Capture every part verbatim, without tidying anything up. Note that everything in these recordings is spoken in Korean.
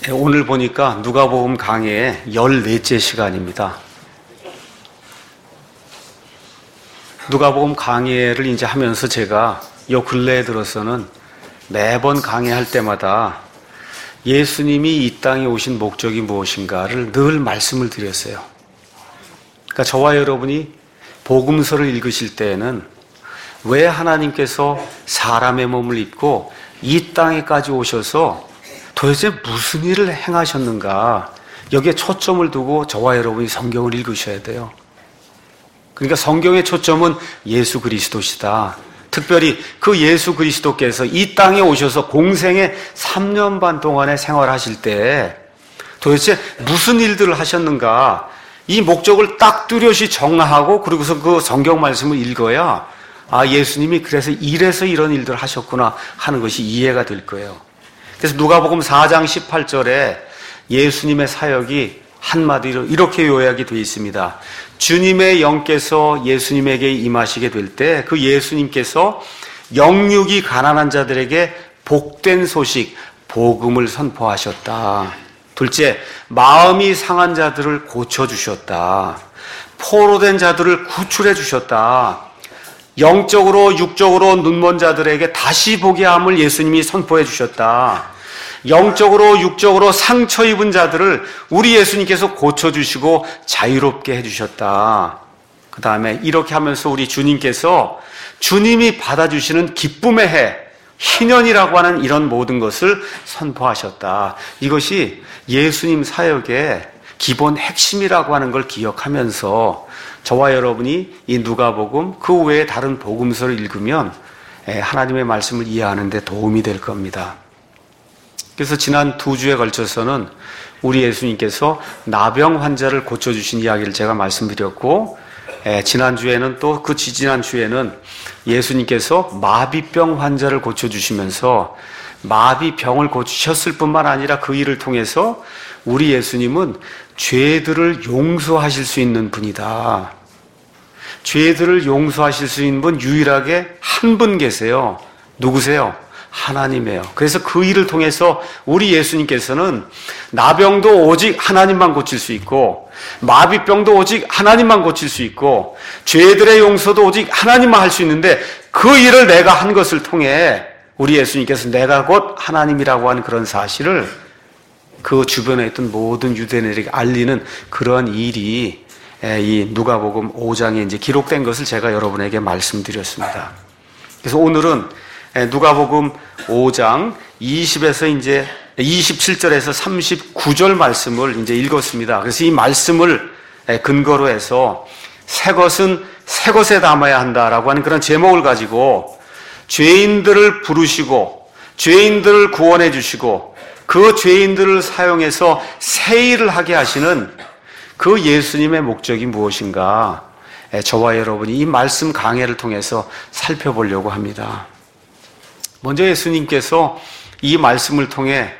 오늘 보니까 누가복음 강의의 열넷째 시간입니다. 누가복음 강의를 이제 하면서 제가 요 근래에 들어서는 매번 강의할 때마다 예수님이 이 땅에 오신 목적이 무엇인가를 늘 말씀을 드렸어요. 그러니까 저와 여러분이 복음서를 읽으실 때에는 왜 하나님께서 사람의 몸을 입고 이 땅에까지 오셔서 도대체 무슨 일을 행하셨는가, 여기에 초점을 두고 저와 여러분이 성경을 읽으셔야 돼요. 그러니까 성경의 초점은 예수 그리스도시다. 특별히 그 예수 그리스도께서 이 땅에 오셔서 공생의 삼 년 반 동안에 생활하실 때 도대체 무슨 일들을 하셨는가, 이 목적을 딱 뚜렷이 정하고 그리고서 그 성경 말씀을 읽어야 아, 예수님이 그래서 이래서 이런 일들을 하셨구나 하는 것이 이해가 될 거예요. 그래서 누가복음 사 장 십팔 절에 예수님의 사역이 한마디로 이렇게 요약이 되어 있습니다. 주님의 영께서 예수님에게 임하시게 될 때 그 예수님께서 영육이 가난한 자들에게 복된 소식, 복음을 선포하셨다. 둘째, 마음이 상한 자들을 고쳐주셨다. 포로된 자들을 구출해 주셨다. 영적으로 육적으로 눈먼 자들에게 다시 보게 함을 예수님이 선포해 주셨다. 영적으로 육적으로 상처 입은 자들을 우리 예수님께서 고쳐주시고 자유롭게 해주셨다. 그 다음에 이렇게 하면서 우리 주님께서 주님이 받아주시는 기쁨의 해, 희년이라고 하는 이런 모든 것을 선포하셨다. 이것이 예수님 사역의 기본 핵심이라고 하는 걸 기억하면서 저와 여러분이 이 누가복음 그 외에 다른 복음서를 읽으면 하나님의 말씀을 이해하는 데 도움이 될 겁니다. 그래서 지난 두 주에 걸쳐서는 우리 예수님께서 나병 환자를 고쳐주신 이야기를 제가 말씀드렸고, 지난주에는 또 그 지지난 주에는 예수님께서 마비병 환자를 고쳐주시면서 마비병을 고치셨을 뿐만 아니라 그 일을 통해서 우리 예수님은 죄들을 용서하실 수 있는 분이다. 죄들을 용서하실 수 있는 분 유일하게 한 분 계세요. 누구세요? 하나님이에요. 그래서 그 일을 통해서 우리 예수님께서는 나병도 오직 하나님만 고칠 수 있고, 마비병도 오직 하나님만 고칠 수 있고, 죄들의 용서도 오직 하나님만 할 수 있는데 그 일을 내가 한 것을 통해 우리 예수님께서 내가 곧 하나님이라고 하는 그런 사실을 그 주변에 있던 모든 유대인에게 알리는 그런 일이 이 누가복음 오 장에 이제 기록된 것을 제가 여러분에게 말씀드렸습니다. 그래서 오늘은 누가복음 오 장 이십에서 이제 이십칠 절에서 삼십구 절 말씀을 이제 읽었습니다. 그래서 이 말씀을 근거로 해서 새 것은 새 것에 담아야 한다라고 하는 그런 제목을 가지고 죄인들을 부르시고 죄인들을 구원해 주시고 그 죄인들을 사용해서 새 일을 하게 하시는 그 예수님의 목적이 무엇인가, 저와 여러분이 이 말씀 강해를 통해서 살펴보려고 합니다. 먼저 예수님께서 이 말씀을 통해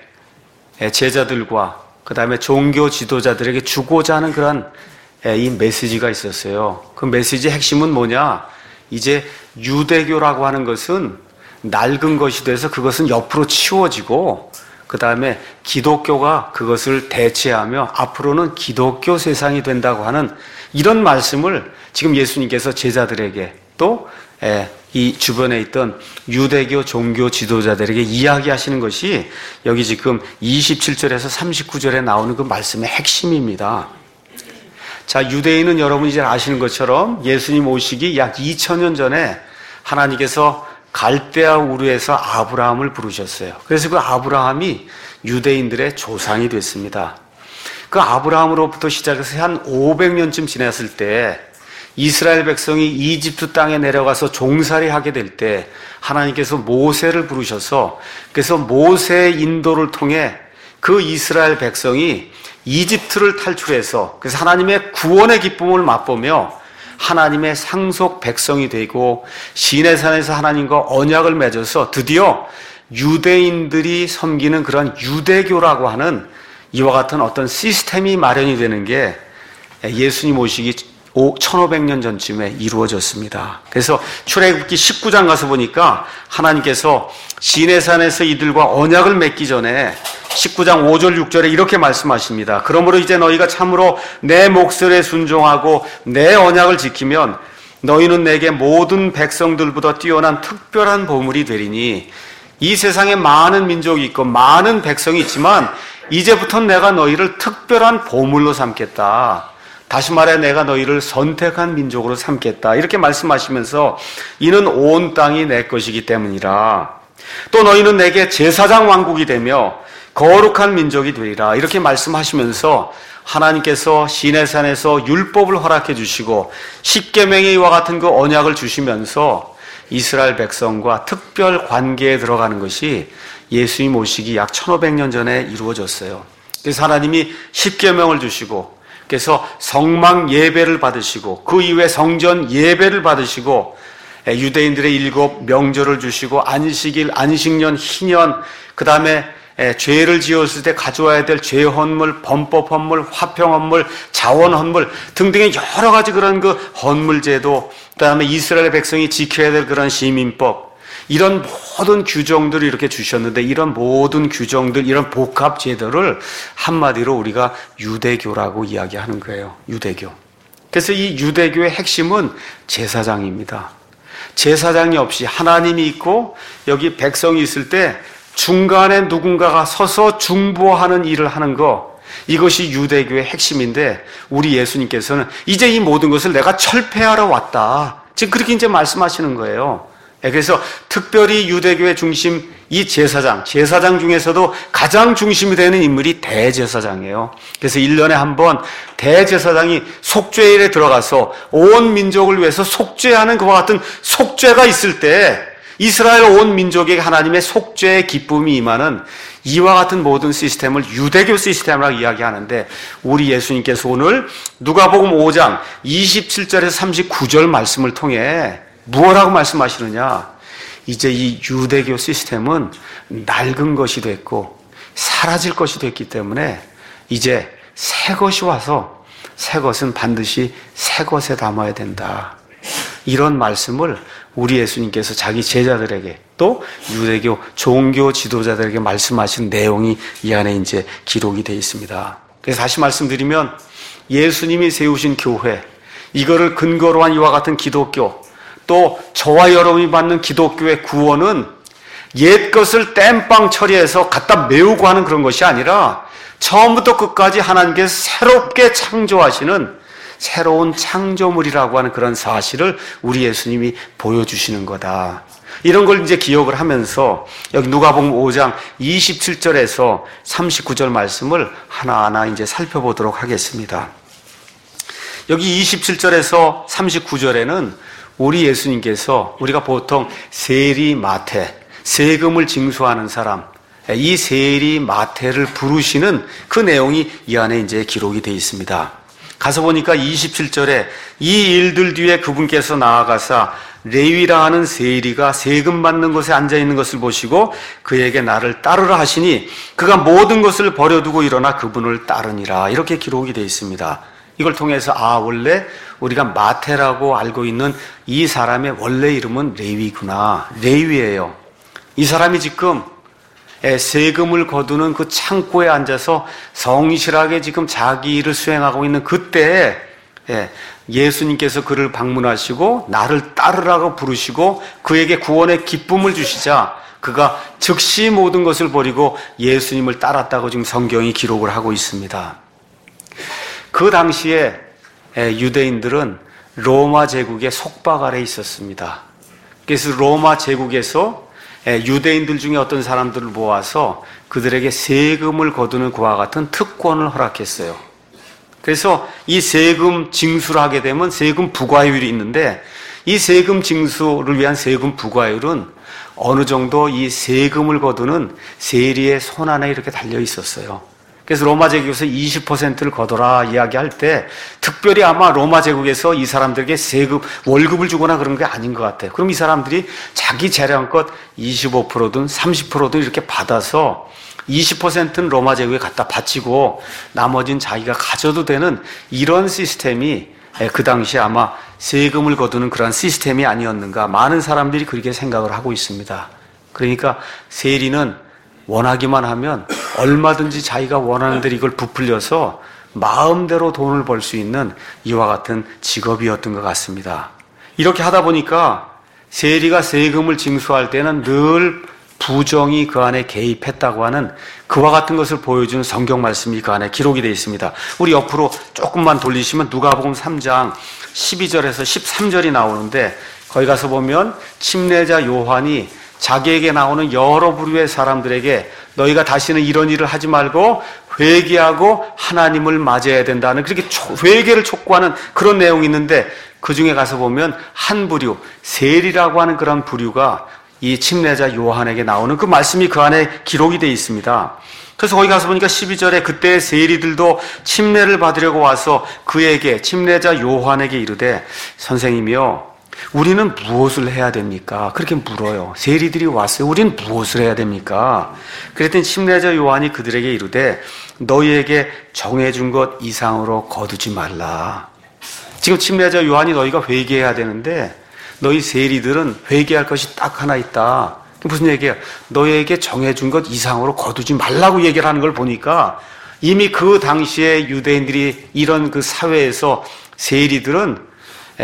제자들과 그 다음에 종교 지도자들에게 주고자 하는 그런 이 메시지가 있었어요. 그 메시지의 핵심은 뭐냐? 이제 유대교라고 하는 것은 낡은 것이 돼서 그것은 옆으로 치워지고 그 다음에 기독교가 그것을 대체하며 앞으로는 기독교 세상이 된다고 하는 이런 말씀을 지금 예수님께서 제자들에게 또 이 주변에 있던 유대교 종교 지도자들에게 이야기하시는 것이 여기 지금 이십칠 절에서 삼십구 절에 나오는 그 말씀의 핵심입니다. 자, 유대인은 여러분이 잘 아시는 것처럼 예수님 오시기 약 이천 년 전에 하나님께서 갈대아 우르에서 아브라함을 부르셨어요. 그래서 그 아브라함이 유대인들의 조상이 됐습니다. 그 아브라함으로부터 시작해서 한 오백 년쯤 지났을 때 이스라엘 백성이 이집트 땅에 내려가서 종살이 하게 될 때 하나님께서 모세를 부르셔서 그래서 모세의 인도를 통해 그 이스라엘 백성이 이집트를 탈출해서 그래서 하나님의 구원의 기쁨을 맛보며 하나님의 상속 백성이 되고 시내산에서 하나님과 언약을 맺어서 드디어 유대인들이 섬기는 그런 유대교라고 하는 이와 같은 어떤 시스템이 마련이 되는 게 예수님 오시기 천오백 년 전쯤에 이루어졌습니다. 그래서 출애굽기 십구 장 가서 보니까 하나님께서 시내산에서 이들과 언약을 맺기 전에 십구 장 오 절 육 절에 이렇게 말씀하십니다. 그러므로 이제 너희가 참으로 내 목소리에 순종하고 내 언약을 지키면 너희는 내게 모든 백성들보다 뛰어난 특별한 보물이 되리니 이 세상에 많은 민족이 있고 많은 백성이 있지만 이제부터는 내가 너희를 특별한 보물로 삼겠다. 다시 말해 내가 너희를 선택한 민족으로 삼겠다. 이렇게 말씀하시면서 이는 온 땅이 내 것이기 때문이라. 또 너희는 내게 제사장 왕국이 되며 거룩한 민족이 되리라. 이렇게 말씀하시면서 하나님께서 시내산에서 율법을 허락해 주시고 십계명의 이와 같은 그 언약을 주시면서 이스라엘 백성과 특별 관계에 들어가는 것이 예수님 오시기 약 천오백 년 전에 이루어졌어요. 그래서 하나님이 십계명을 주시고 그래서 성막 예배를 받으시고 그 이후에 성전 예배를 받으시고 유대인들의 일곱 명절을 주시고 안식일, 안식년, 희년, 그 다음에 죄를 지었을 때 가져와야 될 죄헌물, 범법헌물, 화평헌물, 자원헌물 등등의 여러 가지 그런 그 헌물제도, 그 다음에 이스라엘 백성이 지켜야 될 그런 시민법, 이런 모든 규정들을 이렇게 주셨는데 이런 모든 규정들, 이런 복합 제도를 한마디로 우리가 유대교라고 이야기하는 거예요. 유대교. 그래서 이 유대교의 핵심은 제사장입니다. 제사장이 없이 하나님이 있고 여기 백성이 있을 때 중간에 누군가가 서서 중보하는 일을 하는 거, 이것이 유대교의 핵심인데 우리 예수님께서는 이제 이 모든 것을 내가 철폐하러 왔다. 지금 그렇게 이제 말씀하시는 거예요. 그래서 특별히 유대교의 중심, 이 제사장, 제사장 중에서도 가장 중심이 되는 인물이 대제사장이에요. 그래서 일 년에 한 번 대제사장이 속죄일에 들어가서 온 민족을 위해서 속죄하는 그와 같은 속죄가 있을 때 이스라엘 온 민족에게 하나님의 속죄의 기쁨이 임하는 이와 같은 모든 시스템을 유대교 시스템이라고 이야기하는데 우리 예수님께서 오늘 누가복음 오 장 이십칠 절에서 삼십구 절 말씀을 통해 무엇라고 말씀하시느냐? 이제 이 유대교 시스템은 낡은 것이 됐고 사라질 것이 됐기 때문에 이제 새 것이 와서 새 것은 반드시 새 것에 담아야 된다. 이런 말씀을 우리 예수님께서 자기 제자들에게 또 유대교 종교 지도자들에게 말씀하신 내용이 이 안에 이제 기록이 되어 있습니다. 그래서 다시 말씀드리면 예수님이 세우신 교회, 이거를 근거로 한 이와 같은 기독교, 또 저와 여러분이 받는 기독교의 구원은 옛 것을 땜빵 처리해서 갖다 메우고 하는 그런 것이 아니라 처음부터 끝까지 하나님께서 새롭게 창조하시는 새로운 창조물이라고 하는 그런 사실을 우리 예수님이 보여주시는 거다. 이런 걸 이제 기억을 하면서 여기 누가복음 오 장 이십칠 절에서 삼십구 절 말씀을 하나하나 이제 살펴보도록 하겠습니다. 여기 이십칠 절에서 삼십구 절에는 우리 예수님께서 우리가 보통 세리 마태, 세금을 징수하는 사람, 이 세리 마태를 부르시는 그 내용이 이 안에 이제 기록이 되어 있습니다. 가서 보니까 이십칠 절에 이 일들 뒤에 그분께서 나아가사 레위라 하는 세리가 세금 받는 곳에 앉아있는 것을 보시고 그에게 나를 따르라 하시니 그가 모든 것을 버려두고 일어나 그분을 따르니라. 이렇게 기록이 되어 있습니다. 이걸 통해서 아, 원래 우리가 마태라고 알고 있는 이 사람의 원래 이름은 레위구나. 레위예요. 이 사람이 지금 세금을 거두는 그 창고에 앉아서 성실하게 지금 자기 일을 수행하고 있는 그때에 예수님께서 그를 방문하시고 나를 따르라고 부르시고 그에게 구원의 기쁨을 주시자 그가 즉시 모든 것을 버리고 예수님을 따랐다고 지금 성경이 기록을 하고 있습니다. 그 당시에 유대인들은 로마 제국의 속박 아래 있었습니다. 그래서 로마 제국에서 유대인들 중에 어떤 사람들을 모아서 그들에게 세금을 거두는 그와 같은 특권을 허락했어요. 그래서 이 세금 징수를 하게 되면 세금 부과율이 있는데 이 세금 징수를 위한 세금 부과율은 어느 정도 이 세금을 거두는 세리의 손 안에 이렇게 달려 있었어요. 그래서 로마 제국에서 이십 퍼센트를 거둬라 이야기할 때 특별히 아마 로마 제국에서 이 사람들에게 세금, 월급을 주거나 그런 게 아닌 것 같아요. 그럼 이 사람들이 자기 재량껏 이십오 퍼센트든 삼십 퍼센트든 이렇게 받아서 이십 퍼센트는 로마 제국에 갖다 바치고 나머지는 자기가 가져도 되는 이런 시스템이 그 당시에 아마 세금을 거두는 그런 시스템이 아니었는가, 많은 사람들이 그렇게 생각을 하고 있습니다. 그러니까 세리는 원하기만 하면 얼마든지 자기가 원하는 대로 이걸 부풀려서 마음대로 돈을 벌 수 있는 이와 같은 직업이었던 것 같습니다. 이렇게 하다 보니까 세리가 세금을 징수할 때는 늘 부정이 그 안에 개입했다고 하는 그와 같은 것을 보여주는 성경 말씀이 그 안에 기록이 되어 있습니다. 우리 옆으로 조금만 돌리시면 누가복음 삼 장 십이 절에서 십삼 절이 나오는데, 거기 가서 보면 침례자 요한이 자기에게 나오는 여러 부류의 사람들에게 너희가 다시는 이런 일을 하지 말고 회개하고 하나님을 맞이해야 된다는, 그렇게 회개를 촉구하는 그런 내용이 있는데, 그 중에 가서 보면 한 부류, 세리라고 하는 그런 부류가 이 침례자 요한에게 나오는 그 말씀이 그 안에 기록이 되어 있습니다. 그래서 거기 가서 보니까 십이 절에 그때 세리들도 침례를 받으려고 와서 그에게, 침례자 요한에게 이르되 선생님이요, 우리는 무엇을 해야 됩니까? 그렇게 물어요. 세리들이 왔어요. 우리는 무엇을 해야 됩니까? 그랬더니 침례자 요한이 그들에게 이르되 너희에게 정해준 것 이상으로 거두지 말라. 지금 침례자 요한이 너희가 회개해야 되는데 너희 세리들은 회개할 것이 딱 하나 있다. 무슨 얘기야? 너희에게 정해준 것 이상으로 거두지 말라고 얘기를 하는 걸 보니까 이미 그 당시에 유대인들이 이런 그 사회에서 세리들은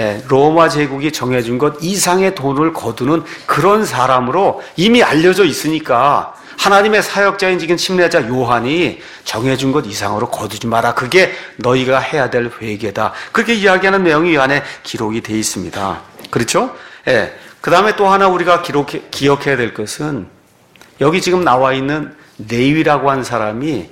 로마 제국이 정해준 것 이상의 돈을 거두는 그런 사람으로 이미 알려져 있으니까 하나님의 사역자인 지금 침례자 요한이 정해준 것 이상으로 거두지 마라. 그게 너희가 해야 될 회개다. 그렇게 이야기하는 내용이 이 안에 기록이 되어 있습니다. 그렇죠? 예. 그 다음에 또 하나 우리가 기록해, 기억해야 될 것은 여기 지금 나와 있는 레위라고 하는 사람이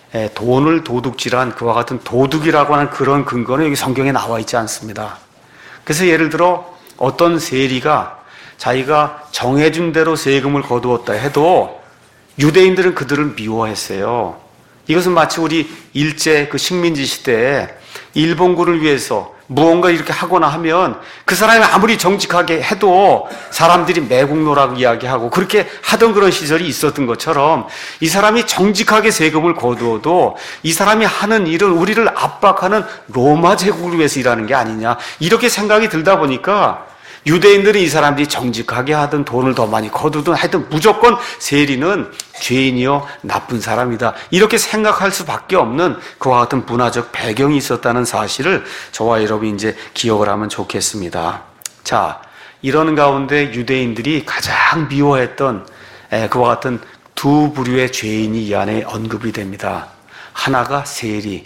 돈을 도둑질한 그와 같은 도둑이라고 하는 그런 근거는 여기 성경에 나와 있지 않습니다. 그래서 예를 들어 어떤 세리가 자기가 정해준 대로 세금을 거두었다 해도 유대인들은 그들을 미워했어요. 이것은 마치 우리 일제 그 식민지 시대에 일본군을 위해서 무언가 이렇게 하거나 하면 그 사람이 아무리 정직하게 해도 사람들이 매국노라고 이야기하고 그렇게 하던 그런 시절이 있었던 것처럼 이 사람이 정직하게 세금을 거두어도 이 사람이 하는 일은 우리를 압박하는 로마 제국을 위해서 일하는 게 아니냐, 이렇게 생각이 들다 보니까 유대인들은 이 사람들이 정직하게 하든 돈을 더 많이 거두든 하여튼 무조건 세리는 죄인이요 나쁜 사람이다, 이렇게 생각할 수밖에 없는 그와 같은 문화적 배경이 있었다는 사실을 저와 여러분이 이제 기억을 하면 좋겠습니다. 자, 이러는 가운데 유대인들이 가장 미워했던 그와 같은 두 부류의 죄인이 이 안에 언급이 됩니다. 하나가 세리,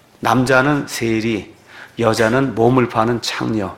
남자는 세리, 여자는 몸을 파는 창녀.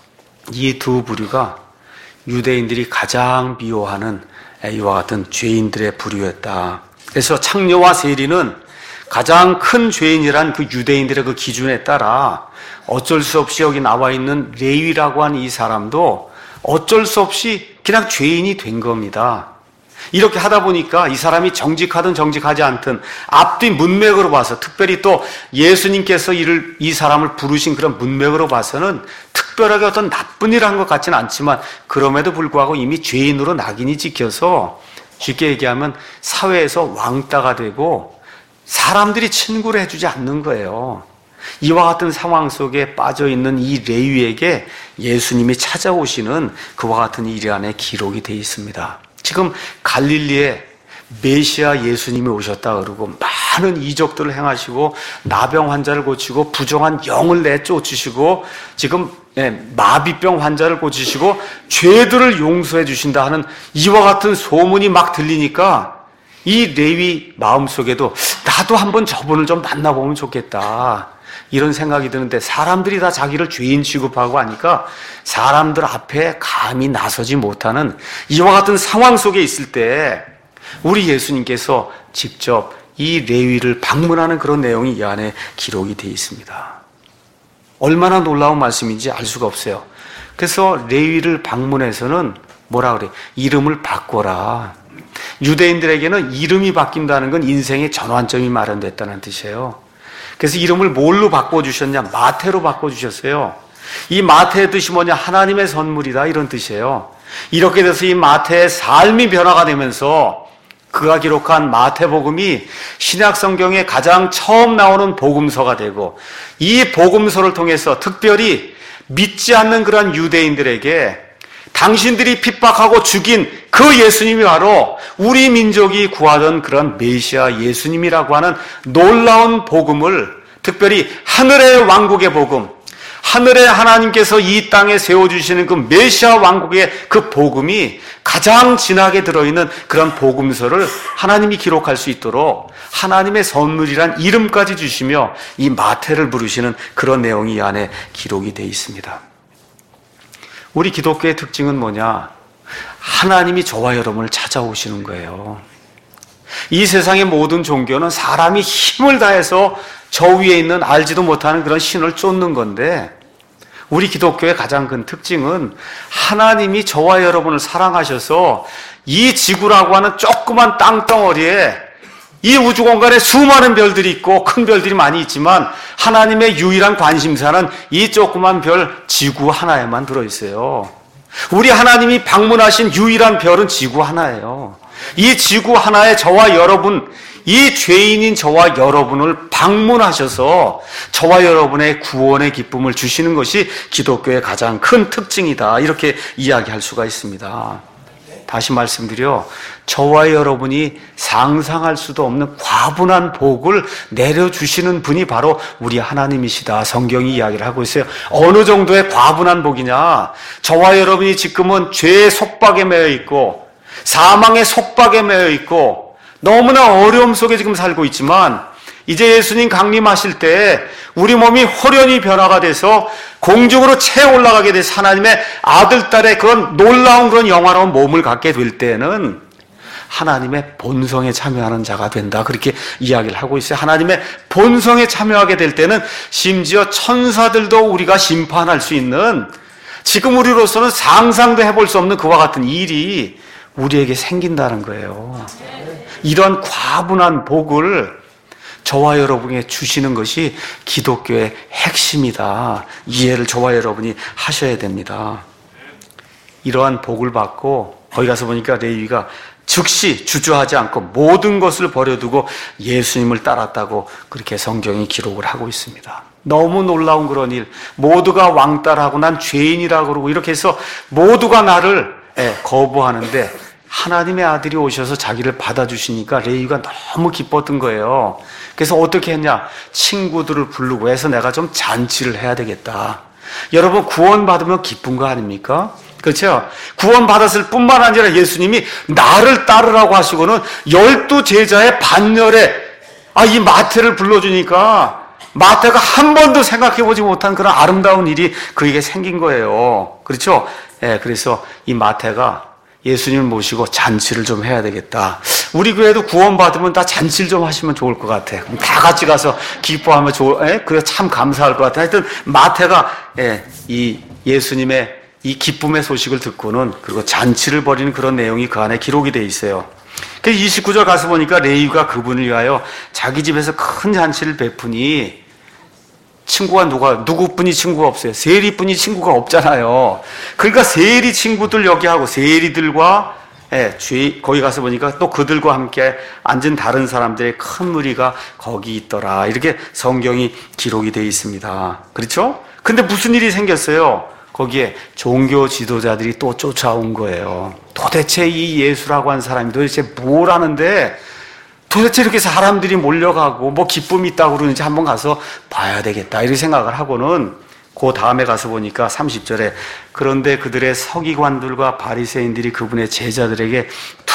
이 두 부류가 유대인들이 가장 미워하는 이와 같은 죄인들의 부류였다. 그래서 창녀와 세리는 가장 큰 죄인이란 그 유대인들의 그 기준에 따라 어쩔 수 없이 여기 나와 있는 레위라고 하는 이 사람도 어쩔 수 없이 그냥 죄인이 된 겁니다. 이렇게 하다 보니까 이 사람이 정직하든 정직하지 않든 앞뒤 문맥으로 봐서, 특별히 또 예수님께서 이를, 이 사람을 부르신 그런 문맥으로 봐서는 특별하게 어떤 나쁜 일을 한 것 같지는 않지만 그럼에도 불구하고 이미 죄인으로 낙인이 찍혀서 쉽게 얘기하면 사회에서 왕따가 되고 사람들이 친구를 해주지 않는 거예요. 이와 같은 상황 속에 빠져있는 이 레위에게 예수님이 찾아오시는 그와 같은 일이 안에 기록이 되어 있습니다. 지금 갈릴리에 메시아 예수님이 오셨다 그러고 많은 이적들을 행하시고 나병 환자를 고치고 부정한 영을 내쫓으시고 지금 마비병 환자를 고치시고 죄들을 용서해 주신다 하는 이와 같은 소문이 막 들리니까 이 레위 마음속에도 나도 한번 저분을 좀 만나보면 좋겠다, 이런 생각이 드는데 사람들이 다 자기를 죄인 취급하고 하니까 사람들 앞에 감히 나서지 못하는 이와 같은 상황 속에 있을 때 우리 예수님께서 직접 이 레위를 방문하는 그런 내용이 이 안에 기록이 되어 있습니다. 얼마나 놀라운 말씀인지 알 수가 없어요. 그래서 레위를 방문해서는 뭐라 그래? 이름을 바꿔라. 유대인들에게는 이름이 바뀐다는 건 인생의 전환점이 마련됐다는 뜻이에요. 그래서 이름을 뭘로 바꿔주셨냐? 마태로 바꿔주셨어요. 이 마태의 뜻이 뭐냐? 하나님의 선물이다, 이런 뜻이에요. 이렇게 돼서 이 마태의 삶이 변화가 되면서 그가 기록한 마태복음이 신약 성경에 가장 처음 나오는 복음서가 되고, 이 복음서를 통해서 특별히 믿지 않는 그런 유대인들에게 당신들이 핍박하고 죽인 그 예수님이 바로 우리 민족이 구하던 그런 메시아 예수님이라고 하는 놀라운 복음을, 특별히 하늘의 왕국의 복음, 하늘의 하나님께서 이 땅에 세워주시는 그 메시아 왕국의 그 복음이 가장 진하게 들어있는 그런 복음서를 하나님이 기록할 수 있도록 하나님의 선물이란 이름까지 주시며 이 마태를 부르시는 그런 내용이 이 안에 기록이 되어 있습니다. 우리 기독교의 특징은 뭐냐? 하나님이 저와 여러분을 찾아오시는 거예요. 이 세상의 모든 종교는 사람이 힘을 다해서 저 위에 있는 알지도 못하는 그런 신을 쫓는 건데, 우리 기독교의 가장 큰 특징은 하나님이 저와 여러분을 사랑하셔서 이 지구라고 하는 조그만 땅덩어리에 이 우주 공간에 수많은 별들이 있고 큰 별들이 많이 있지만 하나님의 유일한 관심사는 이 조그만 별 지구 하나에만 들어있어요. 우리 하나님이 방문하신 유일한 별은 지구 하나예요. 이 지구 하나에 저와 여러분, 이 죄인인 저와 여러분을 방문하셔서 저와 여러분의 구원의 기쁨을 주시는 것이 기독교의 가장 큰 특징이다, 이렇게 이야기할 수가 있습니다. 다시 말씀드려, 저와 여러분이 상상할 수도 없는 과분한 복을 내려주시는 분이 바로 우리 하나님이시다, 성경이 이야기를 하고 있어요. 어느 정도의 과분한 복이냐? 저와 여러분이 지금은 죄의 속박에 매여 있고 사망의 속박에 매여 있고 너무나 어려움 속에 지금 살고 있지만, 이제 예수님 강림하실 때 우리 몸이 호련히 변화가 돼서 공중으로 채 올라가게 돼서 하나님의 아들, 딸의 그런 놀라운 그런 영화로운 몸을 갖게 될 때는 하나님의 본성에 참여하는 자가 된다, 그렇게 이야기를 하고 있어요. 하나님의 본성에 참여하게 될 때는 심지어 천사들도 우리가 심판할 수 있는, 지금 우리로서는 상상도 해볼 수 없는 그와 같은 일이 우리에게 생긴다는 거예요. 이런 과분한 복을 저와 여러분에게 주시는 것이 기독교의 핵심이다. 이해를 저와 여러분이 하셔야 됩니다. 이러한 복을 받고 거기 가서 보니까 레위가 즉시 주저하지 않고 모든 것을 버려두고 예수님을 따랐다고 그렇게 성경이 기록을 하고 있습니다. 너무 놀라운 그런 일, 모두가 왕따라고 난 죄인이라고 그러고 이렇게 해서 모두가 나를 거부하는데 하나님의 아들이 오셔서 자기를 받아주시니까 레위가 너무 기뻤던 거예요. 그래서 어떻게 했냐? 친구들을 부르고 해서 내가 좀 잔치를 해야 되겠다. 여러분, 구원받으면 기쁜 거 아닙니까? 그렇죠? 구원받았을 뿐만 아니라 예수님이 나를 따르라고 하시고는 열두 제자의 반열에 아, 이 마태를 불러주니까 마태가 한 번도 생각해보지 못한 그런 아름다운 일이 그에게 생긴 거예요. 그렇죠? 예, 그래서 이 마태가 예수님을 모시고 잔치를 좀 해야 되겠다. 우리 교회도 구원받으면 다 잔치를 좀 하시면 좋을 것 같아. 그럼 다 같이 가서 기뻐하면 좋을, 예? 그래 참 감사할 것 같아. 하여튼 마태가 예, 이 예수님의 이 기쁨의 소식을 듣고는 그리고 잔치를 벌이는 그런 내용이 그 안에 기록이 돼 있어요. 그래서 이십구 절 가서 보니까 레위가 그분을 위하여 자기 집에서 큰 잔치를 베푸니 친구가 누가, 누구뿐이 친구가 없어요. 세리뿐이 친구가 없잖아요. 그러니까 세리 친구들 여기 하고 세리들과 예, 죄, 거기 가서 보니까 또 그들과 함께 앉은 다른 사람들의 큰 무리가 거기 있더라. 이렇게 성경이 기록이 되어 있습니다. 그렇죠? 근데 무슨 일이 생겼어요? 거기에 종교 지도자들이 또 쫓아온 거예요. 도대체 이 예수라고 한 사람이 도대체 뭘 하는데 도대체 이렇게 사람들이 몰려가고 뭐 기쁨이 있다고 그러는지 한번 가서 봐야 되겠다, 이렇게 생각을 하고는 그 다음에 가서 보니까 삼십 절에 그런데 그들의 서기관들과 바리새인들이 그분의 제자들에게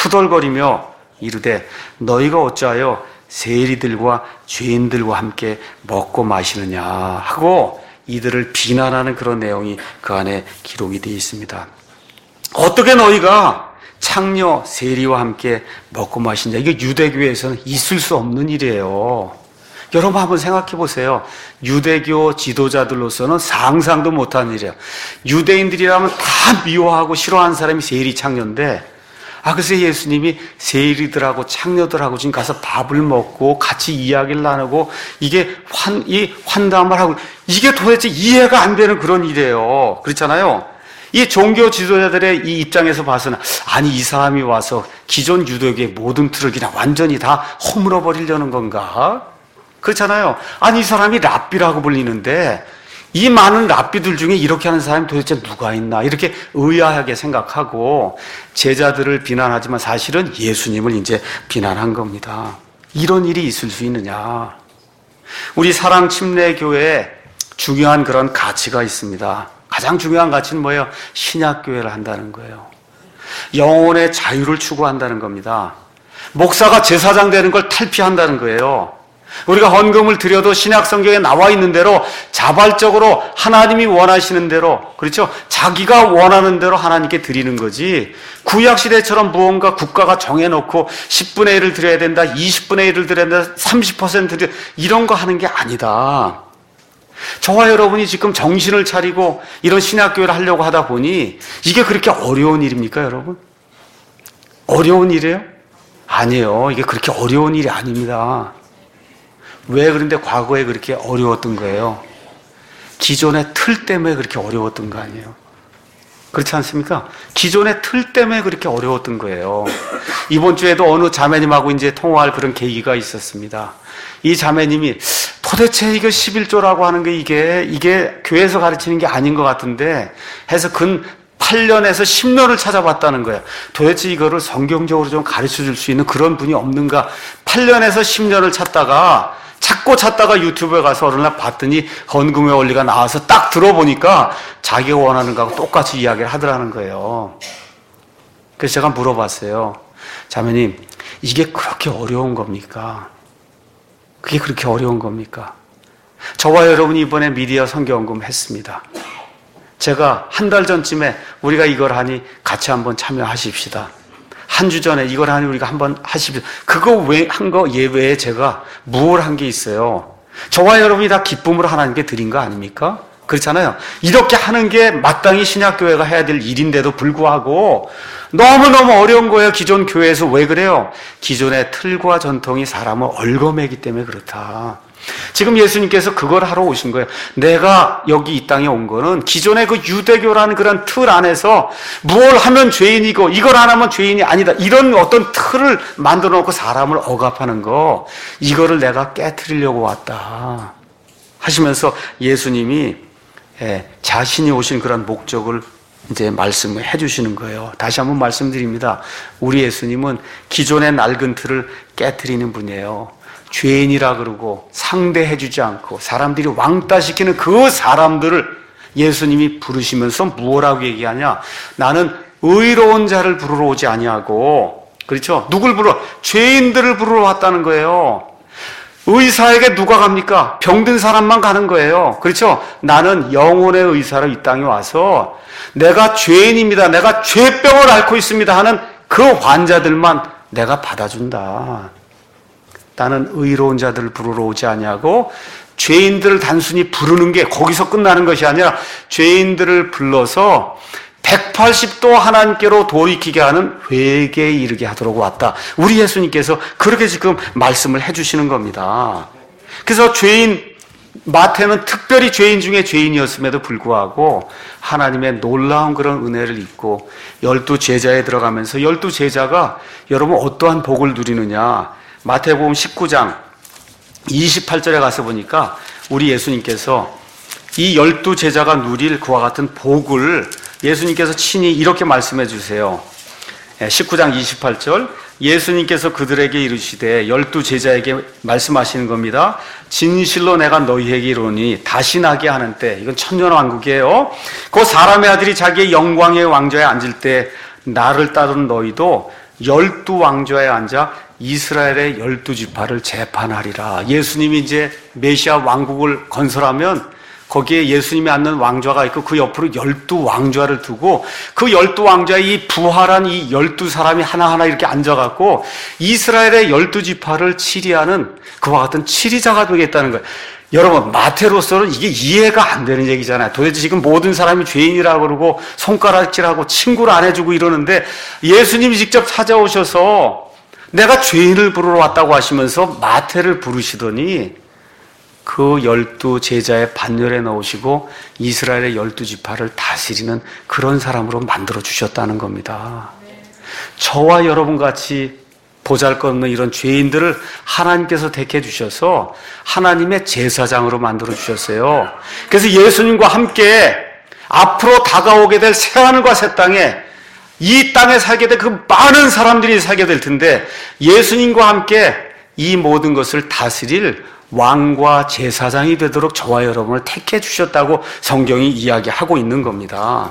투덜거리며 이르되 너희가 어찌하여 세리들과 죄인들과 함께 먹고 마시느냐 하고 이들을 비난하는 그런 내용이 그 안에 기록이 되어 있습니다. 어떻게 너희가 창녀, 세리와 함께 먹고 마시냐? 이게 유대교에서는 있을 수 없는 일이에요. 여러분 한번 생각해 보세요. 유대교 지도자들로서는 상상도 못한 일이에요. 유대인들이라면 다 미워하고 싫어하는 사람이 세리 창녀인데, 아, 그래서 예수님이 세리들하고 창녀들하고 지금 가서 밥을 먹고 같이 이야기를 나누고 이게 환, 이 환담을 하고 이게 도대체 이해가 안 되는 그런 일이에요. 그렇잖아요. 이 종교 지도자들의 이 입장에서 봐서는 아니 이 사람이 와서 기존 유대교의 모든 틀을 그냥 완전히 다 허물어 버리려는 건가? 그렇잖아요. 아니 이 사람이 랍비라고 불리는데 이 많은 랍비들 중에 이렇게 하는 사람이 도대체 누가 있나 이렇게 의아하게 생각하고 제자들을 비난하지만 사실은 예수님을 이제 비난한 겁니다. 이런 일이 있을 수 있느냐? 우리 사랑침례교회에 중요한 그런 가치가 있습니다. 가장 중요한 가치는 뭐예요? 신약교회를 한다는 거예요. 영혼의 자유를 추구한다는 겁니다. 목사가 제사장 되는 걸 탈피한다는 거예요. 우리가 헌금을 드려도 신약 성경에 나와 있는 대로 자발적으로 하나님이 원하시는 대로, 그렇죠? 자기가 원하는 대로 하나님께 드리는 거지, 구약 시대처럼 무언가 국가가 정해놓고 십분의 일을 드려야 된다, 이십분의 일을 드려야 된다, 삼십 퍼센트 드려, 이런 거 하는 게 아니다. 저와 여러분이 지금 정신을 차리고 이런 신약교회를 하려고 하다 보니 이게 그렇게 어려운 일입니까, 여러분? 어려운 일이에요? 아니에요. 이게 그렇게 어려운 일이 아닙니다. 왜 그런데 과거에 그렇게 어려웠던 거예요? 기존의 틀 때문에 그렇게 어려웠던 거 아니에요? 그렇지 않습니까? 기존의 틀 때문에 그렇게 어려웠던 거예요. 이번 주에도 어느 자매님하고 이제 통화할 그런 계기가 있었습니다. 이 자매님이 도대체 이거 십일조라고 하는 게 이게, 이게 교회에서 가르치는 게 아닌 것 같은데 해서 근 팔 년에서 십 년을 찾아봤다는 거예요. 도대체 이거를 성경적으로 좀 가르쳐 줄 수 있는 그런 분이 없는가? 팔 년에서 십 년을 찾다가 찾고 찾다가 유튜브에 가서 어느 날 봤더니 헌금의 원리가 나와서 딱 들어보니까 자기가 원하는 거하고 똑같이 이야기를 하더라는 거예요. 그래서 제가 물어봤어요. 자매님, 이게 그렇게 어려운 겁니까? 그게 그렇게 어려운 겁니까? 저와 여러분이 이번에 미디어 선교헌금 했습니다. 제가 한 달 전쯤에 우리가 이걸 하니 같이 한번 참여하십시다. 한 주 전에 이걸 하니 우리가 한번 하십시다. 그거 왜, 한 거 예외에 제가 뭘 한 게 있어요? 저와 여러분이 다 기쁨으로 하나님께 드린 거 아닙니까? 그렇잖아요. 이렇게 하는 게 마땅히 신약교회가 해야 될 일인데도 불구하고 너무너무 어려운 거예요. 기존 교회에서. 왜 그래요? 기존의 틀과 전통이 사람을 얽어매기 때문에 그렇다. 지금 예수님께서 그걸 하러 오신 거예요. 내가 여기 이 땅에 온 거는 기존의 그 유대교라는 그런 틀 안에서 뭘 하면 죄인이고 이걸 안 하면 죄인이 아니다, 이런 어떤 틀을 만들어 놓고 사람을 억압하는 거, 이거를 내가 깨트리려고 왔다 하시면서 예수님이 예, 자신이 오신 그런 목적을 이제 말씀을 해주시는 거예요. 다시 한번 말씀드립니다. 우리 예수님은 기존의 낡은 틀을 깨트리는 분이에요. 죄인이라 그러고 상대해주지 않고 사람들이 왕따시키는 그 사람들을 예수님이 부르시면서 뭐라고 얘기하냐? 나는 의로운 자를 부르러 오지 아니하고, 그렇죠? 누굴 부르러? 죄인들을 부르러 왔다는 거예요. 의사에게 누가 갑니까? 병든 사람만 가는 거예요. 그렇죠? 나는 영혼의 의사로 이 땅에 와서 내가 죄인입니다, 내가 죄병을 앓고 있습니다 하는 그 환자들만 내가 받아준다. 나는 의로운 자들을 부르러 오지 아니하고, 죄인들을 단순히 부르는 게 거기서 끝나는 것이 아니라 죄인들을 불러서 백팔십 도 하나님께로 돌이키게 하는 회개에 이르게 하도록 왔다. 우리 예수님께서 그렇게 지금 말씀을 해주시는 겁니다. 그래서 죄인, 마태는 특별히 죄인 중에 죄인이었음에도 불구하고 하나님의 놀라운 그런 은혜를 입고 열두 제자에 들어가면서 열두 제자가 여러분 어떠한 복을 누리느냐? 마태복음 십구 장 이십팔 절에 가서 보니까 우리 예수님께서 이 열두 제자가 누릴 그와 같은 복을 예수님께서 친히 이렇게 말씀해 주세요. 십구 장 이십팔 절, 예수님께서 그들에게 이르시되, 열두 제자에게 말씀하시는 겁니다. 진실로 내가 너희에게 이르노니 다시 나게 하는 때, 이건 천년왕국이에요. 그 사람의 아들이 자기의 영광의 왕좌에 앉을 때 나를 따르는 너희도 열두 왕좌에 앉아 이스라엘의 열두 지파를 재판하리라. 예수님이 이제 메시아 왕국을 건설하면 거기에 예수님이 앉는 왕좌가 있고 그 옆으로 열두 왕좌를 두고 그 열두 왕좌에 이 부활한 이 열두 사람이 하나하나 이렇게 앉아갖고 이스라엘의 열두 지파를 치리하는 그와 같은 치리자가 되겠다는 거예요. 여러분, 마태로서는 이게 이해가 안 되는 얘기잖아요. 도대체 지금 모든 사람이 죄인이라고 그러고 손가락질하고 친구를 안 해주고 이러는데 예수님이 직접 찾아오셔서 내가 죄인을 부르러 왔다고 하시면서 마태를 부르시더니 그 열두 제자의 반열에 넣으시고 이스라엘의 열두 지파를 다스리는 그런 사람으로 만들어 주셨다는 겁니다. 저와 여러분 같이 보잘것없는 이런 죄인들을 하나님께서 택해 주셔서 하나님의 제사장으로 만들어 주셨어요. 그래서 예수님과 함께 앞으로 다가오게 될 새하늘과 새 땅에, 이 땅에 살게 될 그 많은 사람들이 살게 될 텐데, 예수님과 함께 이 모든 것을 다스릴 왕과 제사장이 되도록 저와 여러분을 택해 주셨다고 성경이 이야기하고 있는 겁니다.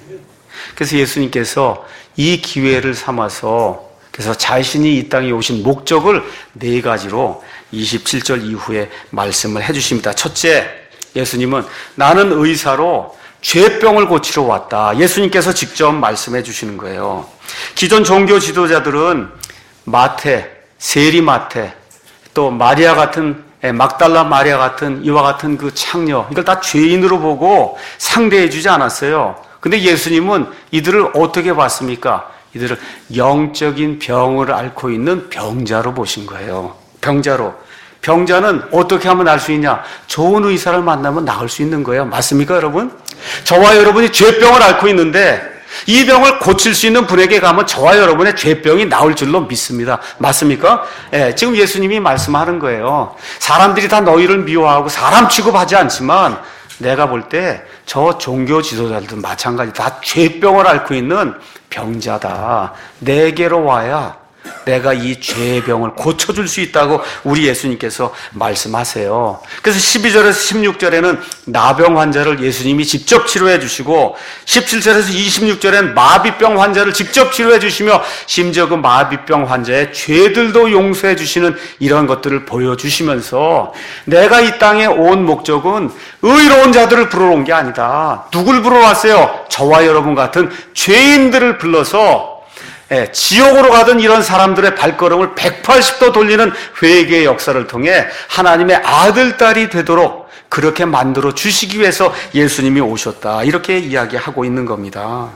그래서 예수님께서 이 기회를 삼아서, 그래서 자신이 이 땅에 오신 목적을 네 가지로 이십칠 절 이후에 말씀을 해주십니다. 첫째, 예수님은 나는 의사로 죄병을 고치러 왔다. 예수님께서 직접 말씀해 주시는 거예요. 기존 종교 지도자들은 마태, 세리 마태, 또 마리아 같은, 막달라 마리아 같은 이와 같은 그 창녀, 이걸 다 죄인으로 보고 상대해 주지 않았어요. 근데 예수님은 이들을 어떻게 봤습니까? 이들을 영적인 병을 앓고 있는 병자로 보신 거예요. 병자로. 병자는 어떻게 하면 날 수 있냐? 좋은 의사를 만나면 나을 수 있는 거예요. 맞습니까, 여러분? 저와 여러분이 죄병을 앓고 있는데 이 병을 고칠 수 있는 분에게 가면 저와 여러분의 죄병이 나을 줄로 믿습니다. 맞습니까? 예, 지금 예수님이 말씀하는 거예요. 사람들이 다 너희를 미워하고 사람 취급하지 않지만 내가 볼 때 저 종교 지도자들도 마찬가지, 다 죄병을 앓고 있는 병자다. 내게로 와야 내가 이 죄의 병을 고쳐줄 수 있다고 우리 예수님께서 말씀하세요. 그래서 십이 절에서 십육 절에는 나병 환자를 예수님이 직접 치료해 주시고, 십칠 절에서 이십육 절에는 마비병 환자를 직접 치료해 주시며, 심지어 그 마비병 환자의 죄들도 용서해 주시는 이런 것들을 보여주시면서, 내가 이 땅에 온 목적은 의로운 자들을 부르러 온 게 아니다. 누굴 부르러 왔어요? 저와 여러분 같은 죄인들을 불러서 예, 지옥으로 가던 이런 사람들의 발걸음을 백팔십 도 돌리는 회개의 역사를 통해 하나님의 아들, 딸이 되도록 그렇게 만들어 주시기 위해서 예수님이 오셨다. 이렇게 이야기하고 있는 겁니다.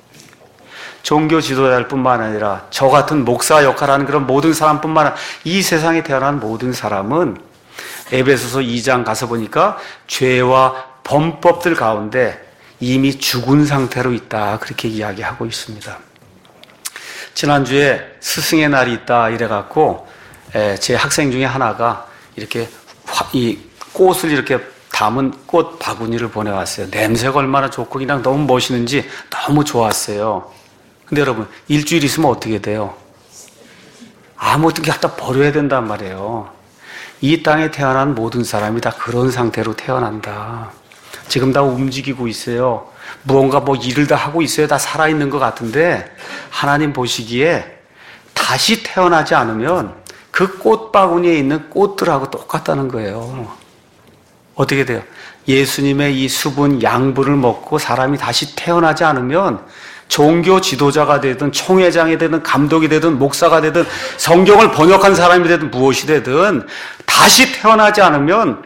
종교 지도자일 뿐만 아니라 저 같은 목사 역할하는 그런 모든 사람뿐만 아니라 이 세상에 태어난 모든 사람은 에베소서 이 장 가서 보니까 죄와 범법들 가운데 이미 죽은 상태로 있다. 그렇게 이야기하고 있습니다. 지난주에 스승의 날이 있다 이래갖고 제 학생 중에 하나가 이렇게 이 꽃을 이렇게 담은 꽃 바구니를 보내왔어요. 냄새가 얼마나 좋고 그냥 너무 멋있는지 너무 좋았어요. 근데 여러분, 일주일 있으면 어떻게 돼요? 아무튼 갖다 버려야 된단 말이에요. 이 땅에 태어난 모든 사람이 다 그런 상태로 태어난다. 지금 다 움직이고 있어요. 무언가 뭐 일을 다 하고 있어요. 다 살아있는 것 같은데 하나님 보시기에 다시 태어나지 않으면 그 꽃바구니에 있는 꽃들하고 똑같다는 거예요. 어떻게 돼요? 예수님의 이 수분 양분을 먹고 사람이 다시 태어나지 않으면 종교 지도자가 되든 총회장이 되든 감독이 되든 목사가 되든 성경을 번역한 사람이 되든 무엇이 되든 다시 태어나지 않으면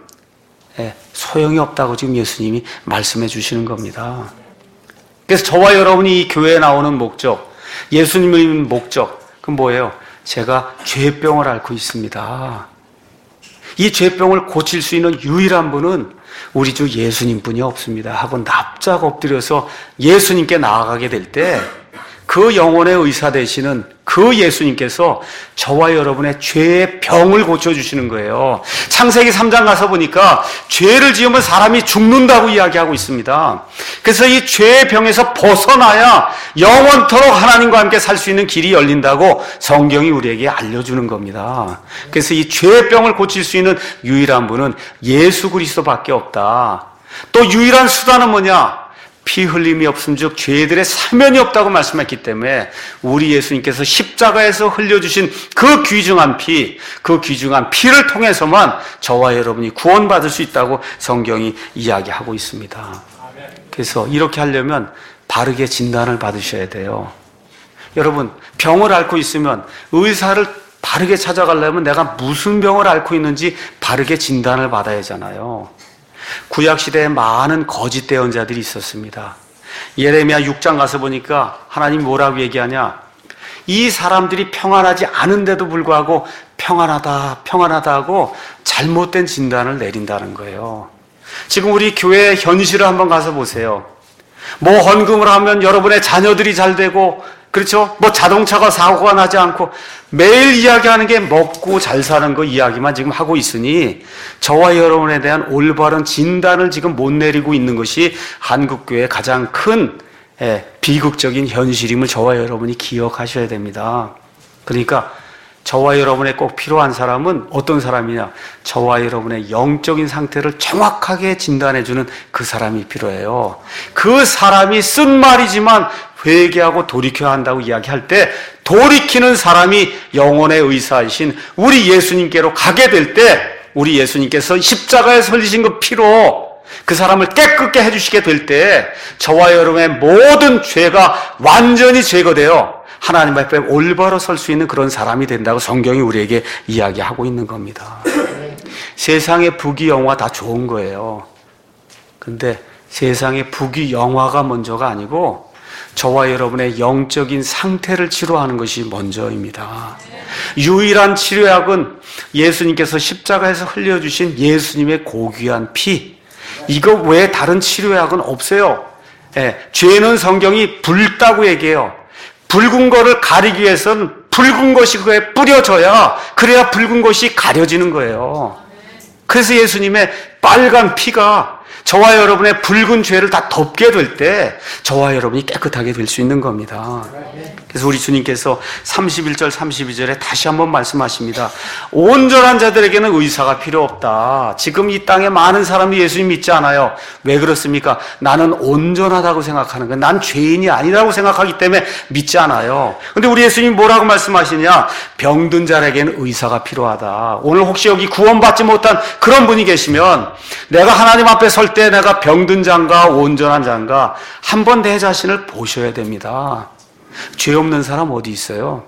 소용이 없다고 지금 예수님이 말씀해 주시는 겁니다. 그래서 저와 여러분이 이 교회에 나오는 목적, 예수님의 목적, 그건 뭐예요? 제가 죄병을 앓고 있습니다. 이 죄병을 고칠 수 있는 유일한 분은 우리 주 예수님뿐이 없습니다 하고 납작 엎드려서 예수님께 나아가게 될 때 그 영혼의 의사 되시는 그 예수님께서 저와 여러분의 죄의 병을 고쳐주시는 거예요. 창세기 삼 장 가서 보니까 죄를 지으면 사람이 죽는다고 이야기하고 있습니다. 그래서 이 죄의 병에서 벗어나야 영원토록 하나님과 함께 살 수 있는 길이 열린다고 성경이 우리에게 알려주는 겁니다. 그래서 이 죄의 병을 고칠 수 있는 유일한 분은 예수 그리스도밖에 없다. 또 유일한 수단은 뭐냐? 피 흘림이 없음즉 죄들의 사면이 없다고 말씀했기 때문에 우리 예수님께서 십자가에서 흘려주신 그 귀중한 피, 그 귀중한 피를 통해서만 저와 여러분이 구원받을 수 있다고 성경이 이야기하고 있습니다. 그래서 이렇게 하려면 바르게 진단을 받으셔야 돼요. 여러분, 병을 앓고 있으면 의사를 바르게 찾아가려면 내가 무슨 병을 앓고 있는지 바르게 진단을 받아야 하잖아요. 구약시대에 많은 거짓 대언자들이 있었습니다. 예레미야 육 장 가서 보니까 하나님이 뭐라고 얘기하냐? 이 사람들이 평안하지 않은데도 불구하고 평안하다, 평안하다 하고 잘못된 진단을 내린다는 거예요. 지금 우리 교회 현실을 한번 가서 보세요. 뭐 헌금을 하면 여러분의 자녀들이 잘 되고, 그렇죠? 뭐 자동차가 사고가 나지 않고, 매일 이야기하는 게 먹고 잘 사는 거 이야기만 지금 하고 있으니 저와 여러분에 대한 올바른 진단을 지금 못 내리고 있는 것이 한국교회의 가장 큰 예, 비극적인 현실임을 저와 여러분이 기억하셔야 됩니다. 그러니까 저와 여러분의 꼭 필요한 사람은 어떤 사람이냐? 저와 여러분의 영적인 상태를 정확하게 진단해주는 그 사람이 필요해요. 그 사람이 쓴 말이지만 회개하고 돌이켜야 한다고 이야기할 때 돌이키는 사람이 영혼의 의사이신 우리 예수님께로 가게 될 때 우리 예수님께서 십자가에 설리신 그 피로 그 사람을 깨끗게 해주시게 될 때 저와 여러분의 모든 죄가 완전히 제거되어 하나님 앞에 올바로 설 수 있는 그런 사람이 된다고 성경이 우리에게 이야기하고 있는 겁니다. 세상의 부귀영화 다 좋은 거예요. 근데 세상의 부귀영화가 먼저가 아니고 저와 여러분의 영적인 상태를 치료하는 것이 먼저입니다. 유일한 치료약은 예수님께서 십자가에서 흘려주신 예수님의 고귀한 피. 이거 외에 다른 치료약은 없어요. 예, 죄는 성경이 붉다고 얘기해요. 붉은 거를 가리기 위해서는 붉은 것이 그에 뿌려져야 그래야 붉은 것이 가려지는 거예요. 그래서 예수님의 빨간 피가 저와 여러분의 붉은 죄를 다 덮게 될 때 저와 여러분이 깨끗하게 될 수 있는 겁니다. 그래서 우리 주님께서 삼십일 절 삼십이 절에 다시 한번 말씀하십니다. 온전한 자들에게는 의사가 필요 없다. 지금 이 땅에 많은 사람이 예수님 믿지 않아요. 왜 그렇습니까? 나는 온전하다고 생각하는 거예요. 난 죄인이 아니라고 생각하기 때문에 믿지 않아요. 근데 우리 예수님이 뭐라고 말씀하시냐? 병든 자에게는 의사가 필요하다. 오늘 혹시 여기 구원받지 못한 그런 분이 계시면 내가 하나님 앞에 설 때 내가 병든 자인가 온전한 자인가 한 번 내 자신을 보셔야 됩니다. 죄 없는 사람 어디 있어요?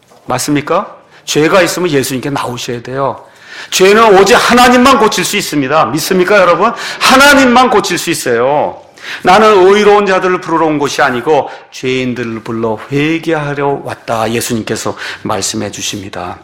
맞습니까? 죄가 있으면 예수님께 나오셔야 돼요. 죄는 오직 하나님만 고칠 수 있습니다. 믿습니까 여러분? 하나님만 고칠 수 있어요. 나는 의로운 자들을 부르러 온 것이 아니고 죄인들을 불러 회개하려 왔다. 예수님께서 말씀해 주십니다.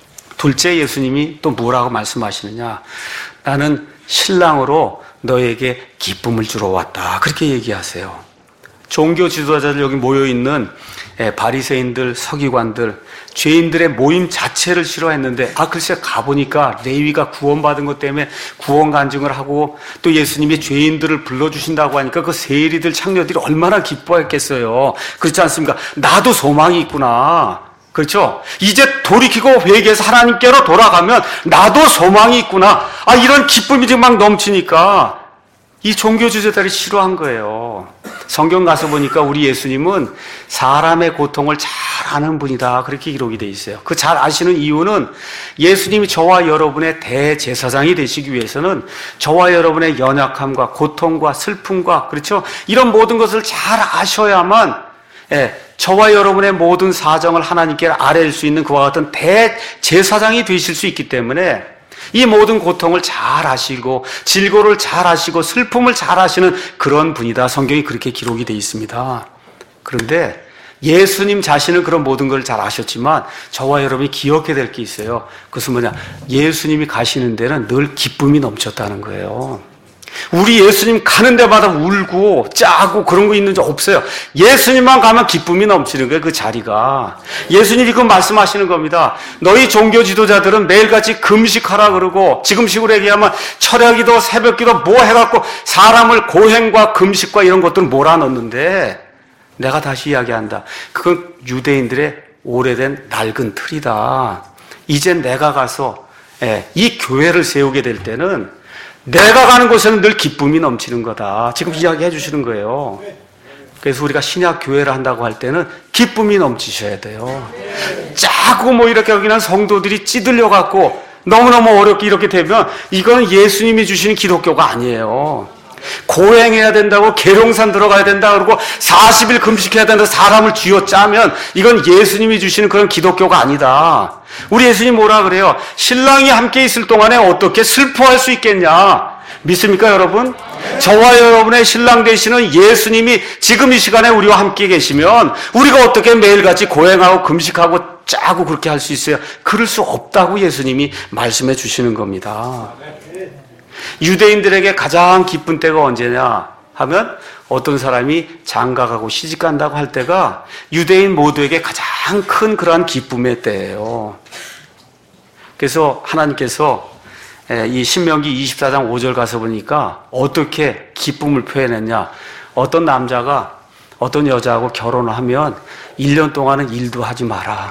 둘째, 예수님이 또 뭐라고 말씀하시느냐? 나는 신랑으로 너에게 기쁨을 주러 왔다. 그렇게 얘기하세요. 종교 지도자들 여기 모여있는 바리새인들, 서기관들, 죄인들의 모임 자체를 싫어했는데 아 글쎄 가보니까 레위가 구원받은 것 때문에 구원 간증을 하고 또 예수님이 죄인들을 불러주신다고 하니까 그 세리들, 창녀들이 얼마나 기뻐했겠어요. 그렇지 않습니까? 나도 소망이 있구나. 그렇죠? 이제 돌이키고 회개해서 하나님께로 돌아가면 나도 소망이 있구나. 아, 이런 기쁨이 지금 막 넘치니까 이 종교 지도자들이 싫어한 거예요. 성경 가서 보니까 우리 예수님은 사람의 고통을 잘 아는 분이다. 그렇게 기록이 돼 있어요. 그 잘 아시는 이유는 예수님이 저와 여러분의 대제사장이 되시기 위해서는 저와 여러분의 연약함과 고통과 슬픔과 그렇죠? 이런 모든 것을 잘 아셔야만 예, 저와 여러분의 모든 사정을 하나님께 아뢰일 수 있는 그와 같은 대제사장이 되실 수 있기 때문에 이 모든 고통을 잘 아시고 질고를 잘 아시고 슬픔을 잘 아시는 그런 분이다. 성경이 그렇게 기록이 되어 있습니다. 그런데 예수님 자신은 그런 모든 걸 잘 아셨지만 저와 여러분이 기억해야 될 게 있어요. 그것은 뭐냐? 예수님이 가시는 데는 늘 기쁨이 넘쳤다는 거예요. 우리 예수님 가는 데마다 울고 짜고 그런 거 있는 적 없어요. 예수님만 가면 기쁨이 넘치는 거예요. 그 자리가. 예수님이 그 말씀하시는 겁니다. 너희 종교 지도자들은 매일같이 금식하라 그러고 지금식으로 얘기하면 철야기도 새벽기도 뭐 해갖고 사람을 고행과 금식과 이런 것들 몰아넣는데 내가 다시 이야기한다. 그건 유대인들의 오래된 낡은 틀이다. 이제 내가 가서 이 교회를 세우게 될 때는 내가 가는 곳에는 늘 기쁨이 넘치는 거다. 지금 이야기해 주시는 거예요. 그래서 우리가 신약 교회를 한다고 할 때는 기쁨이 넘치셔야 돼요. 짜고 뭐 이렇게 여기는 성도들이 찌들려 갖고 너무너무 어렵게 이렇게 되면 이건 예수님이 주시는 기독교가 아니에요. 고행해야 된다고 계룡산 들어가야 된다 그러고 사십 일 금식해야 된다고 사람을 쥐어짜면 이건 예수님이 주시는 그런 기독교가 아니다. 우리 예수님 뭐라 그래요? 신랑이 함께 있을 동안에 어떻게 슬퍼할 수 있겠냐? 믿습니까 여러분? 저와 여러분의 신랑 되시는 예수님이 지금 이 시간에 우리와 함께 계시면 우리가 어떻게 매일같이 고행하고 금식하고 짜고 그렇게 할 수 있어요? 그럴 수 없다고 예수님이 말씀해 주시는 겁니다. 유대인들에게 가장 기쁜 때가 언제냐 하면 어떤 사람이 장가가고 시집간다고 할 때가 유대인 모두에게 가장 큰 그러한 기쁨의 때예요. 그래서 하나님께서 이 신명기 이십사 장 오 절 가서 보니까 어떻게 기쁨을 표현했냐. 어떤 남자가 어떤 여자하고 결혼을 하면 일 년 동안은 일도 하지 마라.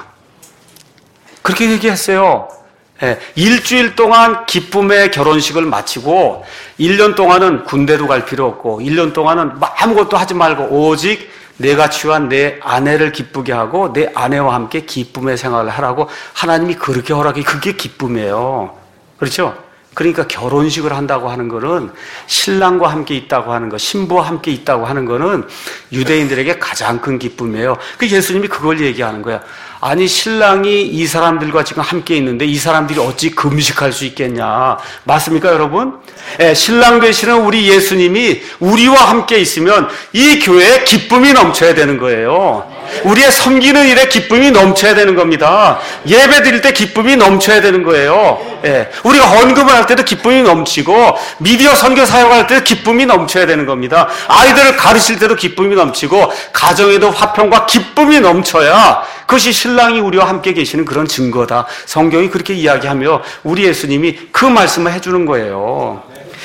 그렇게 얘기했어요. 예, 일주일 동안 기쁨의 결혼식을 마치고 일 년 동안은 군대도 갈 필요 없고 일 년 동안은 아무것도 하지 말고 오직 내가 취한 내 아내를 기쁘게 하고 내 아내와 함께 기쁨의 생활을 하라고 하나님이 그렇게 허락해. 그게 기쁨이에요. 그렇죠? 그러니까 결혼식을 한다고 하는 거는 신랑과 함께 있다고 하는 거, 신부와 함께 있다고 하는 거는 유대인들에게 가장 큰 기쁨이에요. 그 예수님이 그걸 얘기하는 거야. 아니 신랑이 이 사람들과 지금 함께 있는데 이 사람들이 어찌 금식할 수 있겠냐. 맞습니까 여러분? 예, 신랑 되시는 우리 예수님이 우리와 함께 있으면 이 교회에 기쁨이 넘쳐야 되는 거예요. 우리의 섬기는 일에 기쁨이 넘쳐야 되는 겁니다. 예배 드릴 때 기쁨이 넘쳐야 되는 거예요. 예, 우리가 헌금을 할 때도 기쁨이 넘치고 미디어 선교 사역할 때도 기쁨이 넘쳐야 되는 겁니다. 아이들을 가르칠 때도 기쁨이 넘치고 가정에도 화평과 기쁨이 넘쳐야 그것이 신랑이 우리와 함께 계시는 그런 증거다. 성경이 그렇게 이야기하며 우리 예수님이 그 말씀을 해주는 거예요.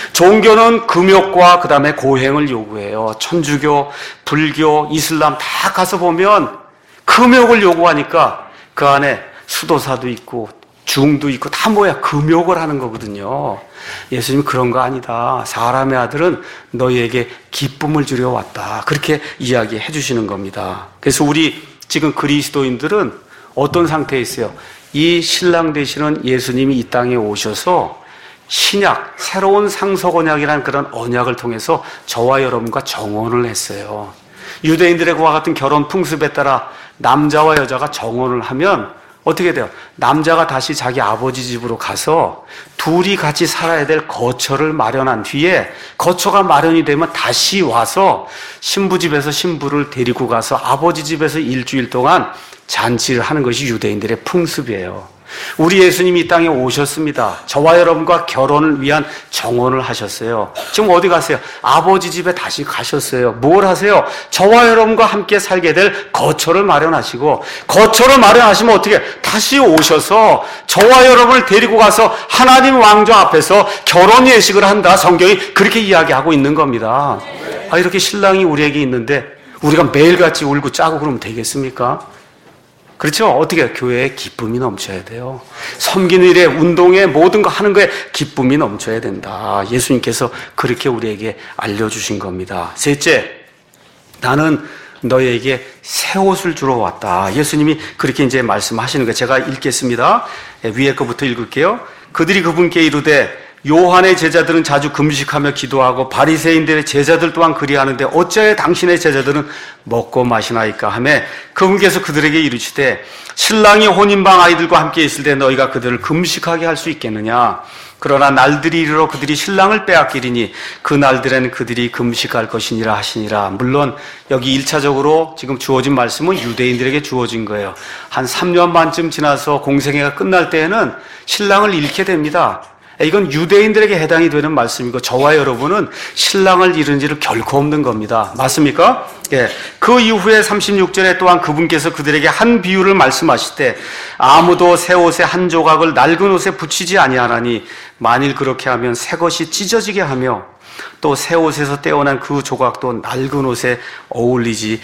종교는 금욕과 그 다음에 고행을 요구해요. 천주교, 불교, 이슬람 다 가서 보면 금욕을 요구하니까 그 안에 수도사도 있고 중도 있고 다 뭐야? 금욕을 하는 거거든요. 예수님이 그런 거 아니다. 사람의 아들은 너희에게 기쁨을 주려 왔다. 그렇게 이야기해 주시는 겁니다. 그래서 우리 지금 그리스도인들은 어떤 상태에 있어요? 이 신랑 되시는 예수님이 이 땅에 오셔서 신약, 새로운 상속 언약이라는 그런 언약을 통해서 저와 여러분과 정혼을 했어요. 유대인들의 그와 같은 결혼 풍습에 따라 남자와 여자가 정혼을 하면 어떻게 돼요? 남자가 다시 자기 아버지 집으로 가서 둘이 같이 살아야 될 거처를 마련한 뒤에 거처가 마련이 되면 다시 와서 신부 집에서 신부를 데리고 가서 아버지 집에서 일주일 동안 잔치를 하는 것이 유대인들의 풍습이에요. 우리 예수님이 이 땅에 오셨습니다. 저와 여러분과 결혼을 위한 정혼을 하셨어요. 지금 어디 가세요? 아버지 집에 다시 가셨어요. 뭘 하세요? 저와 여러분과 함께 살게 될 거처를 마련하시고 거처를 마련하시면 어떻게 다시 오셔서 저와 여러분을 데리고 가서 하나님 왕좌 앞에서 결혼 예식을 한다. 성경이 그렇게 이야기하고 있는 겁니다. 아, 이렇게 신랑이 우리에게 있는데 우리가 매일같이 울고 짜고 그러면 되겠습니까? 그렇죠? 어떻게 교회에 기쁨이 넘쳐야 돼요. 섬기는 일에, 운동에, 모든 거 하는 거에 기쁨이 넘쳐야 된다. 예수님께서 그렇게 우리에게 알려주신 겁니다. 셋째, 나는 너희에게 새 옷을 주러 왔다. 예수님이 그렇게 이제 말씀하시는 거예요. 제가 읽겠습니다. 위에 거부터 읽을게요. 그들이 그분께 이르되 요한의 제자들은 자주 금식하며 기도하고 바리새인들의 제자들 또한 그리하는데 어찌하여 당신의 제자들은 먹고 마시나이까 하며 그분께서 그들에게 이르시되 신랑이 혼인방 아이들과 함께 있을 때 너희가 그들을 금식하게 할 수 있겠느냐. 그러나 날들이 이르러 그들이 신랑을 빼앗기리니 그 날들에는 그들이 금식할 것이니라 하시니라. 물론 여기 일차적으로 지금 주어진 말씀은 유대인들에게 주어진 거예요. 한 삼 년 반쯤 지나서 공생애가 끝날 때에는 신랑을 잃게 됩니다. 이건 유대인들에게 해당이 되는 말씀이고 저와 여러분은 신랑을 잃은 지를 결코 없는 겁니다. 맞습니까? 예. 그 이후에 삼십육 절에 또한 그분께서 그들에게 한 비유를 말씀하실 때 아무도 새 옷의 한 조각을 낡은 옷에 붙이지 아니하나니 만일 그렇게 하면 새 것이 찢어지게 하며 또 새 옷에서 떼어난 그 조각도 낡은 옷에 어울리지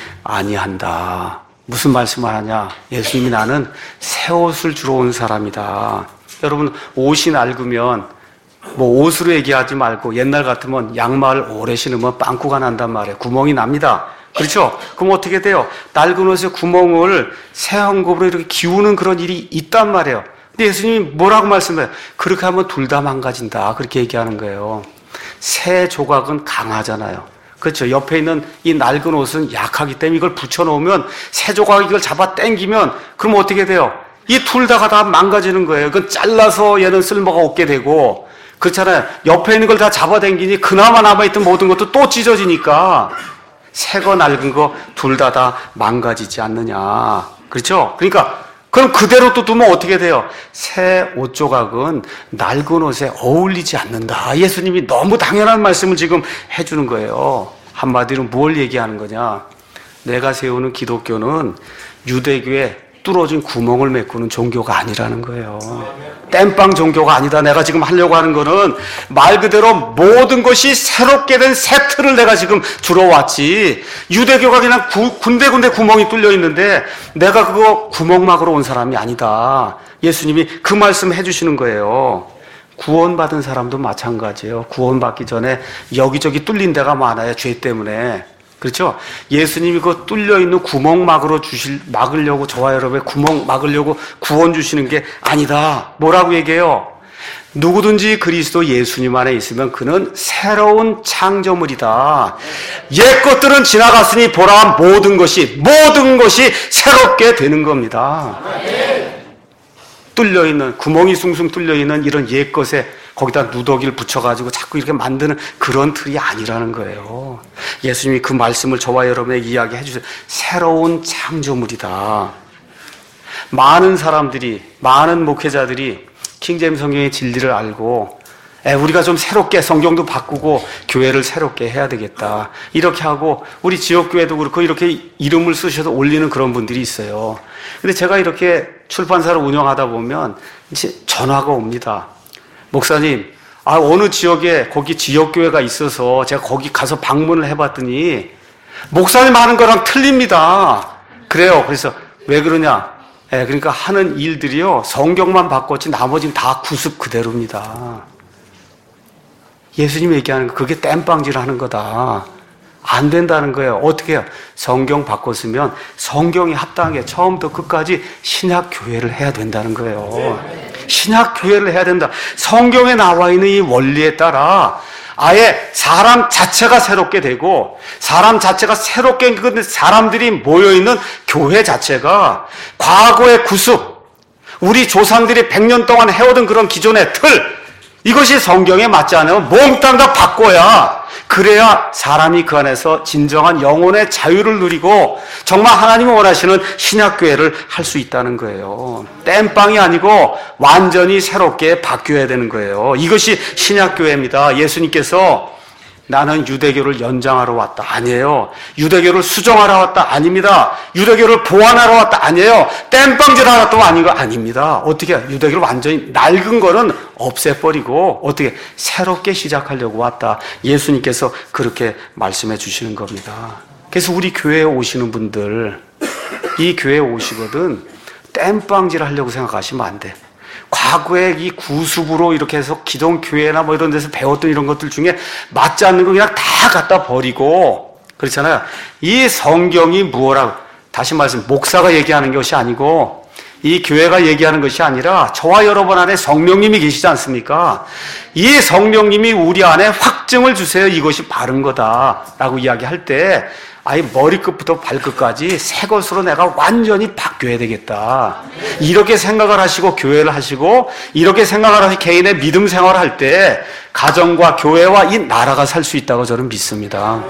아니한다. 무슨 말씀을 하냐? 예수님이 나는 새 옷을 주러 온 사람이다. 여러분 옷이 낡으면 뭐 옷으로 얘기하지 말고 옛날 같으면 양말 오래 신으면 빵꾸가 난단 말이에요. 구멍이 납니다. 그렇죠? 그럼 어떻게 돼요? 낡은 옷에 구멍을 새 헝겊으로 이렇게 기우는 그런 일이 있단 말이에요. 근데 예수님이 뭐라고 말씀해요? 그렇게 하면 둘 다 망가진다. 그렇게 얘기하는 거예요. 새 조각은 강하잖아요. 그렇죠. 옆에 있는 이 낡은 옷은 약하기 때문에 이걸 붙여놓으면 새 조각이 이걸 잡아 당기면 그럼 어떻게 돼요? 이 둘 다가 다 망가지는 거예요. 그건 잘라서 얘는 쓸모가 없게 되고 그렇잖아요. 옆에 있는 걸 다 잡아당기니 그나마 남아있던 모든 것도 또 찢어지니까 새 거 낡은 거 둘 다 다 망가지지 않느냐. 그렇죠? 그러니까 그럼 그대로 또 두면 어떻게 돼요? 새 옷 조각은 낡은 옷에 어울리지 않는다. 예수님이 너무 당연한 말씀을 지금 해주는 거예요. 한마디로 뭘 얘기하는 거냐? 내가 세우는 기독교는 유대교에 뚫어진 구멍을 메꾸는 종교가 아니라는 거예요. 땜빵 종교가 아니다. 내가 지금 하려고 하는 거는 말 그대로 모든 것이 새롭게 된 새 틀을 내가 지금 들어왔지. 유대교가 그냥 구, 군데군데 구멍이 뚫려 있는데 내가 그거 구멍 막으러 온 사람이 아니다. 예수님이 그 말씀 해주시는 거예요. 구원받은 사람도 마찬가지예요. 구원받기 전에 여기저기 뚫린 데가 많아요. 죄 때문에. 그렇죠? 예수님이 그 뚫려있는 구멍 막으러 주실, 막으려고 저와 여러분의 구멍 막으려고 구원 주시는 게 아니다. 뭐라고 얘기해요? 누구든지 그리스도 예수님 안에 있으면 그는 새로운 창조물이다. 옛 것들은 지나갔으니 보라 모든 것이, 모든 것이 새롭게 되는 겁니다. 뚫려있는, 구멍이 숭숭 뚫려있는 이런 옛 것에 거기다 누더기를 붙여가지고 자꾸 이렇게 만드는 그런 틀이 아니라는 거예요. 예수님이 그 말씀을 저와 여러분에게 이야기해 주세요. 새로운 창조물이다. 많은 사람들이, 많은 목회자들이 킹제임스 성경의 진리를 알고 에, 우리가 좀 새롭게 성경도 바꾸고 교회를 새롭게 해야 되겠다. 이렇게 하고 우리 지역교회도 그렇고 이렇게 이름을 쓰셔서 올리는 그런 분들이 있어요. 근데 제가 이렇게 출판사를 운영하다 보면 이제 전화가 옵니다. 목사님, 아, 어느 지역에 거기 지역교회가 있어서 제가 거기 가서 방문을 해봤더니 목사님 하는 거랑 틀립니다. 그래요. 그래서 왜 그러냐? 예, 그러니까 하는 일들이요 성경만 바꿨지 나머지는 다 구습 그대로입니다. 예수님 얘기하는 거 그게 땜빵질 하는 거다. 안 된다는 거예요. 어떻게 해요? 성경 바꿨으면 성경에 합당하게 처음부터 끝까지 신약 교회를 해야 된다는 거예요. 신약 교회를 해야 된다. 성경에 나와 있는 이 원리에 따라 아예 사람 자체가 새롭게 되고 사람 자체가 새롭게 그 사람들이 모여있는 교회 자체가 과거의 구습, 우리 조상들이 백 년 동안 해오던 그런 기존의 틀, 이것이 성경에 맞지 않으면 몽땅 다 바꿔야, 그래야 사람이 그 안에서 진정한 영혼의 자유를 누리고 정말 하나님이 원하시는 신약교회를 할 수 있다는 거예요. 땜빵이 아니고 완전히 새롭게 바뀌어야 되는 거예요. 이것이 신약교회입니다. 예수님께서 나는 유대교를 연장하러 왔다. 아니에요. 유대교를 수정하러 왔다. 아닙니다. 유대교를 보완하러 왔다. 아니에요. 땜빵질하러 왔다. 아닌 거 아닙니다. 어떻게 유대교를 완전히 낡은 거는 없애버리고 어떻게 새롭게 시작하려고 왔다. 예수님께서 그렇게 말씀해 주시는 겁니다. 그래서 우리 교회에 오시는 분들, 이 교회에 오시거든 땜빵질 하려고 생각하시면 안 돼. 과거의 이 구습으로 이렇게 해서 기존 교회나 뭐 이런 데서 배웠던 이런 것들 중에 맞지 않는 거 그냥 다 갖다 버리고, 그렇잖아요. 이 성경이 무엇라고, 다시 말씀, 목사가 얘기하는 것이 아니고 이 교회가 얘기하는 것이 아니라 저와 여러분 안에 성령님이 계시지 않습니까? 이 성령님이 우리 안에 확증을 주세요. 이것이 바른 거다라고 이야기할 때 아예 머리끝부터 발끝까지 새 것으로 내가 완전히 바뀌어야 되겠다. 이렇게 생각을 하시고 교회를 하시고 이렇게 생각을 하시 개인의 믿음 생활을 할 때 가정과 교회와 이 나라가 살 수 있다고 저는 믿습니다.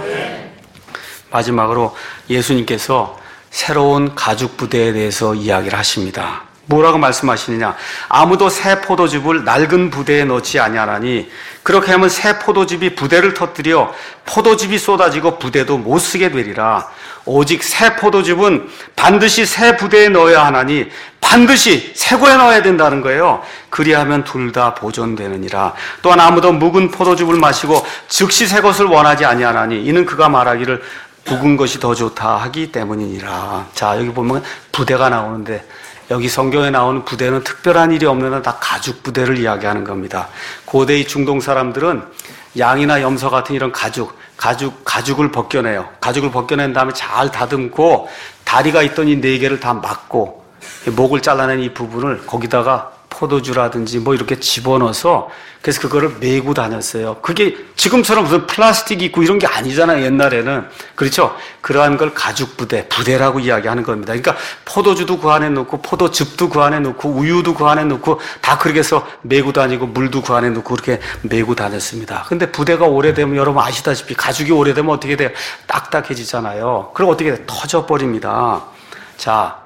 마지막으로 예수님께서 새로운 가죽 부대에 대해서 이야기를 하십니다. 뭐라고 말씀하시느냐? 아무도 새 포도즙을 낡은 부대에 넣지 아니하나니 그렇게 하면 새 포도즙이 부대를 터뜨려 포도즙이 쏟아지고 부대도 못 쓰게 되리라. 오직 새 포도즙은 반드시 새 부대에 넣어야 하나니 반드시 새고에 넣어야 된다는 거예요. 그리하면 둘 다 보존되느니라. 또한 아무도 묵은 포도즙을 마시고 즉시 새 것을 원하지 아니하나니 이는 그가 말하기를 묵은 것이 더 좋다 하기 때문이니라. 자, 여기 보면 부대가 나오는데 여기 성경에 나오는 부대는 특별한 일이 없는 한 다 가죽 부대를 이야기하는 겁니다. 고대의 중동 사람들은 양이나 염소 같은 이런 가죽, 가죽, 가죽을 벗겨내요. 가죽을 벗겨낸 다음에 잘 다듬고 다리가 있던 이 네 개를 다 막고 목을 잘라낸 이 부분을 거기다가 포도주라든지 뭐 이렇게 집어넣어서 그래서 그거를 메고 다녔어요. 그게 지금처럼 무슨 플라스틱이 있고 이런 게 아니잖아요. 옛날에는. 그렇죠? 그러한 걸 가죽 부대, 부대라고 이야기하는 겁니다. 그러니까 포도주도 그 안에 넣고 포도즙도 그 안에 넣고 우유도 그 안에 넣고 다 그렇게 해서 메고 다니고 물도 그 안에 넣고 그렇게 메고 다녔습니다. 근데 부대가 오래되면 여러분 아시다시피 가죽이 오래되면 어떻게 돼요? 딱딱해지잖아요. 그럼 어떻게 돼요? 터져버립니다. 자,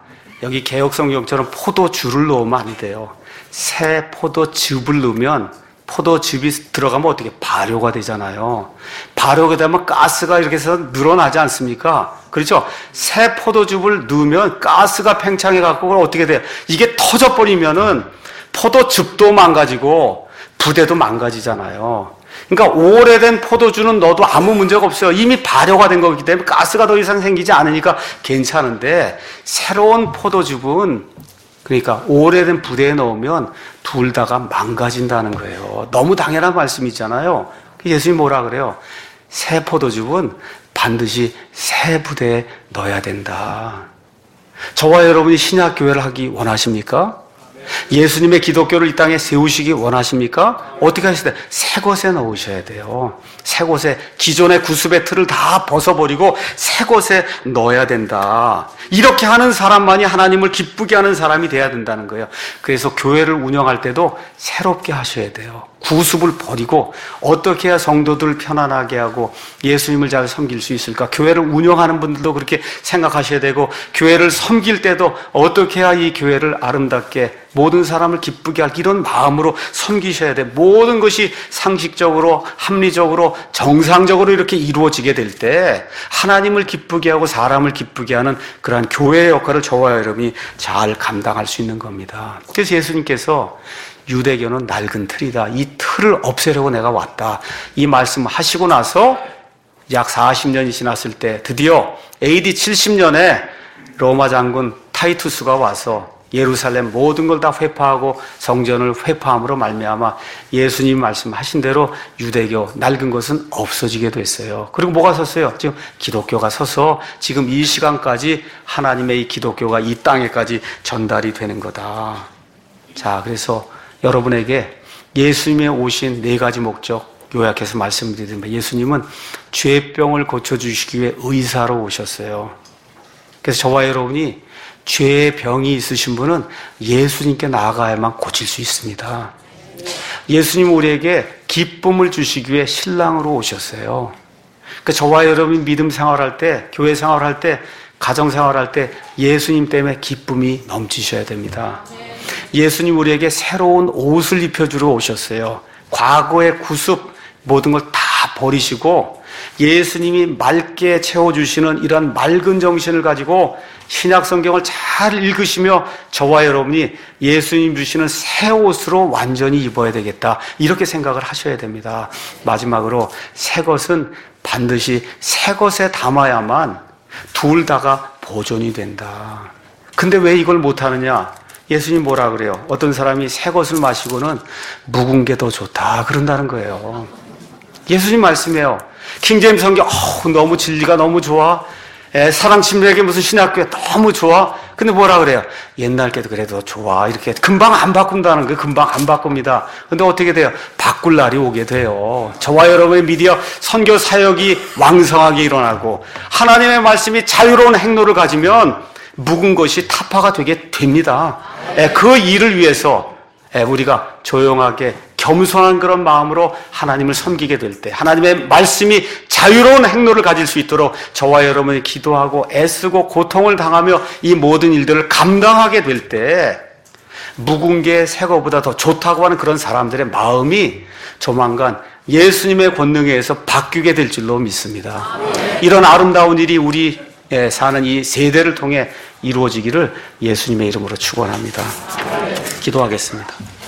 여기 개혁성경처럼 포도주를 넣으면 안 돼요. 새 포도즙을 넣으면 포도즙이 들어가면 어떻게 발효가 되잖아요. 발효가 되면 가스가 이렇게 해서 늘어나지 않습니까? 그렇죠? 새 포도즙을 넣으면 가스가 팽창해 갖고 어떻게 돼요? 이게 터져버리면은 포도즙도 망가지고 부대도 망가지잖아요. 그러니까 오래된 포도주는 넣어도 아무 문제가 없어요. 이미 발효가 된 거기 때문에 가스가 더 이상 생기지 않으니까 괜찮은데, 새로운 포도즙은 그러니까 오래된 부대에 넣으면 둘 다가 망가진다는 거예요. 너무 당연한 말씀이잖아요. 예수님이 뭐라 그래요? 새 포도즙은 반드시 새 부대에 넣어야 된다. 저와 여러분이 신약교회를 하기 원하십니까? 예수님의 기독교를 이 땅에 세우시기 원하십니까? 어떻게 하시대? 새 곳에 넣으셔야 돼요. 새 곳에, 기존의 구습의 틀을 다 벗어버리고 새 곳에 넣어야 된다. 이렇게 하는 사람만이 하나님을 기쁘게 하는 사람이 돼야 된다는 거예요. 그래서 교회를 운영할 때도 새롭게 하셔야 돼요. 구습을 버리고 어떻게 해야 성도들을 편안하게 하고 예수님을 잘 섬길 수 있을까? 교회를 운영하는 분들도 그렇게 생각하셔야 되고, 교회를 섬길 때도 어떻게 해야 이 교회를 아름답게 모든 사람을 기쁘게 할 이런 마음으로 섬기셔야 돼. 모든 것이 상식적으로, 합리적으로, 정상적으로 이렇게 이루어지게 될 때 하나님을 기쁘게 하고 사람을 기쁘게 하는 그러한 교회의 역할을 저와 여러분이 잘 감당할 수 있는 겁니다. 그래서 예수님께서 유대교는 낡은 틀이다, 이 틀을 없애려고 내가 왔다, 이 말씀을 하시고 나서 약 사십 년이 지났을 때 드디어 에이디 칠십 년에 로마 장군 타이투스가 와서 예루살렘 모든 걸 다 회파하고 성전을 회파함으로 말미암아 예수님 말씀하신 대로 유대교 낡은 것은 없어지게 됐어요. 그리고 뭐가 섰어요? 지금 기독교가 서서 지금 이 시간까지 하나님의 이 기독교가 이 땅에까지 전달이 되는 거다. 자, 그래서 여러분에게 예수님의 오신 네 가지 목적 요약해서 말씀드리면, 예수님은 죄병을 고쳐주시기 위해 의사로 오셨어요. 그래서 저와 여러분이 죄의 병이 있으신 분은 예수님께 나아가야만 고칠 수 있습니다. 예수님은 우리에게 기쁨을 주시기 위해 신랑으로 오셨어요. 그러니까 저와 여러분이 믿음 생활할 때, 교회 생활할 때, 가정 생활할 때 예수님 때문에 기쁨이 넘치셔야 됩니다. 예수님 우리에게 새로운 옷을 입혀주러 오셨어요. 과거의 구습 모든 걸 다 버리시고 예수님이 맑게 채워주시는 이런 맑은 정신을 가지고 신약 성경을 잘 읽으시며 저와 여러분이 예수님 주시는 새 옷으로 완전히 입어야 되겠다, 이렇게 생각을 하셔야 됩니다. 마지막으로 새 것은 반드시 새 것에 담아야만 둘 다가 보존이 된다. 근데 왜 이걸 못하느냐? 예수님 뭐라 그래요? 어떤 사람이 새 것을 마시고는 묵은 게 더 좋다 그런다는 거예요. 예수님 말씀이에요. 킹제임스 성경, 어, 너무 진리가 너무 좋아. 에, 사랑 침례에게 무슨 신학교에 너무 좋아. 근데 뭐라 그래요? 옛날 게도 그래도 좋아. 이렇게 금방 안 바꾼다는 거예요. 금방 안 바꿉니다. 근데 어떻게 돼요? 바꿀 날이 오게 돼요. 저와 여러분의 미디어 선교 사역이 왕성하게 일어나고 하나님의 말씀이 자유로운 행로를 가지면 묵은 것이 타파가 되게 됩니다. 에, 그 일을 위해서 에, 우리가 조용하게 겸손한 그런 마음으로 하나님을 섬기게 될 때, 하나님의 말씀이 자유로운 행로를 가질 수 있도록 저와 여러분이 기도하고 애쓰고 고통을 당하며 이 모든 일들을 감당하게 될 때 묵은 게 새 거보다 더 좋다고 하는 그런 사람들의 마음이 조만간 예수님의 권능에 의해서 바뀌게 될 줄로 믿습니다. 이런 아름다운 일이 우리 사는 이 세대를 통해 이루어지기를 예수님의 이름으로 축원합니다. 기도하겠습니다.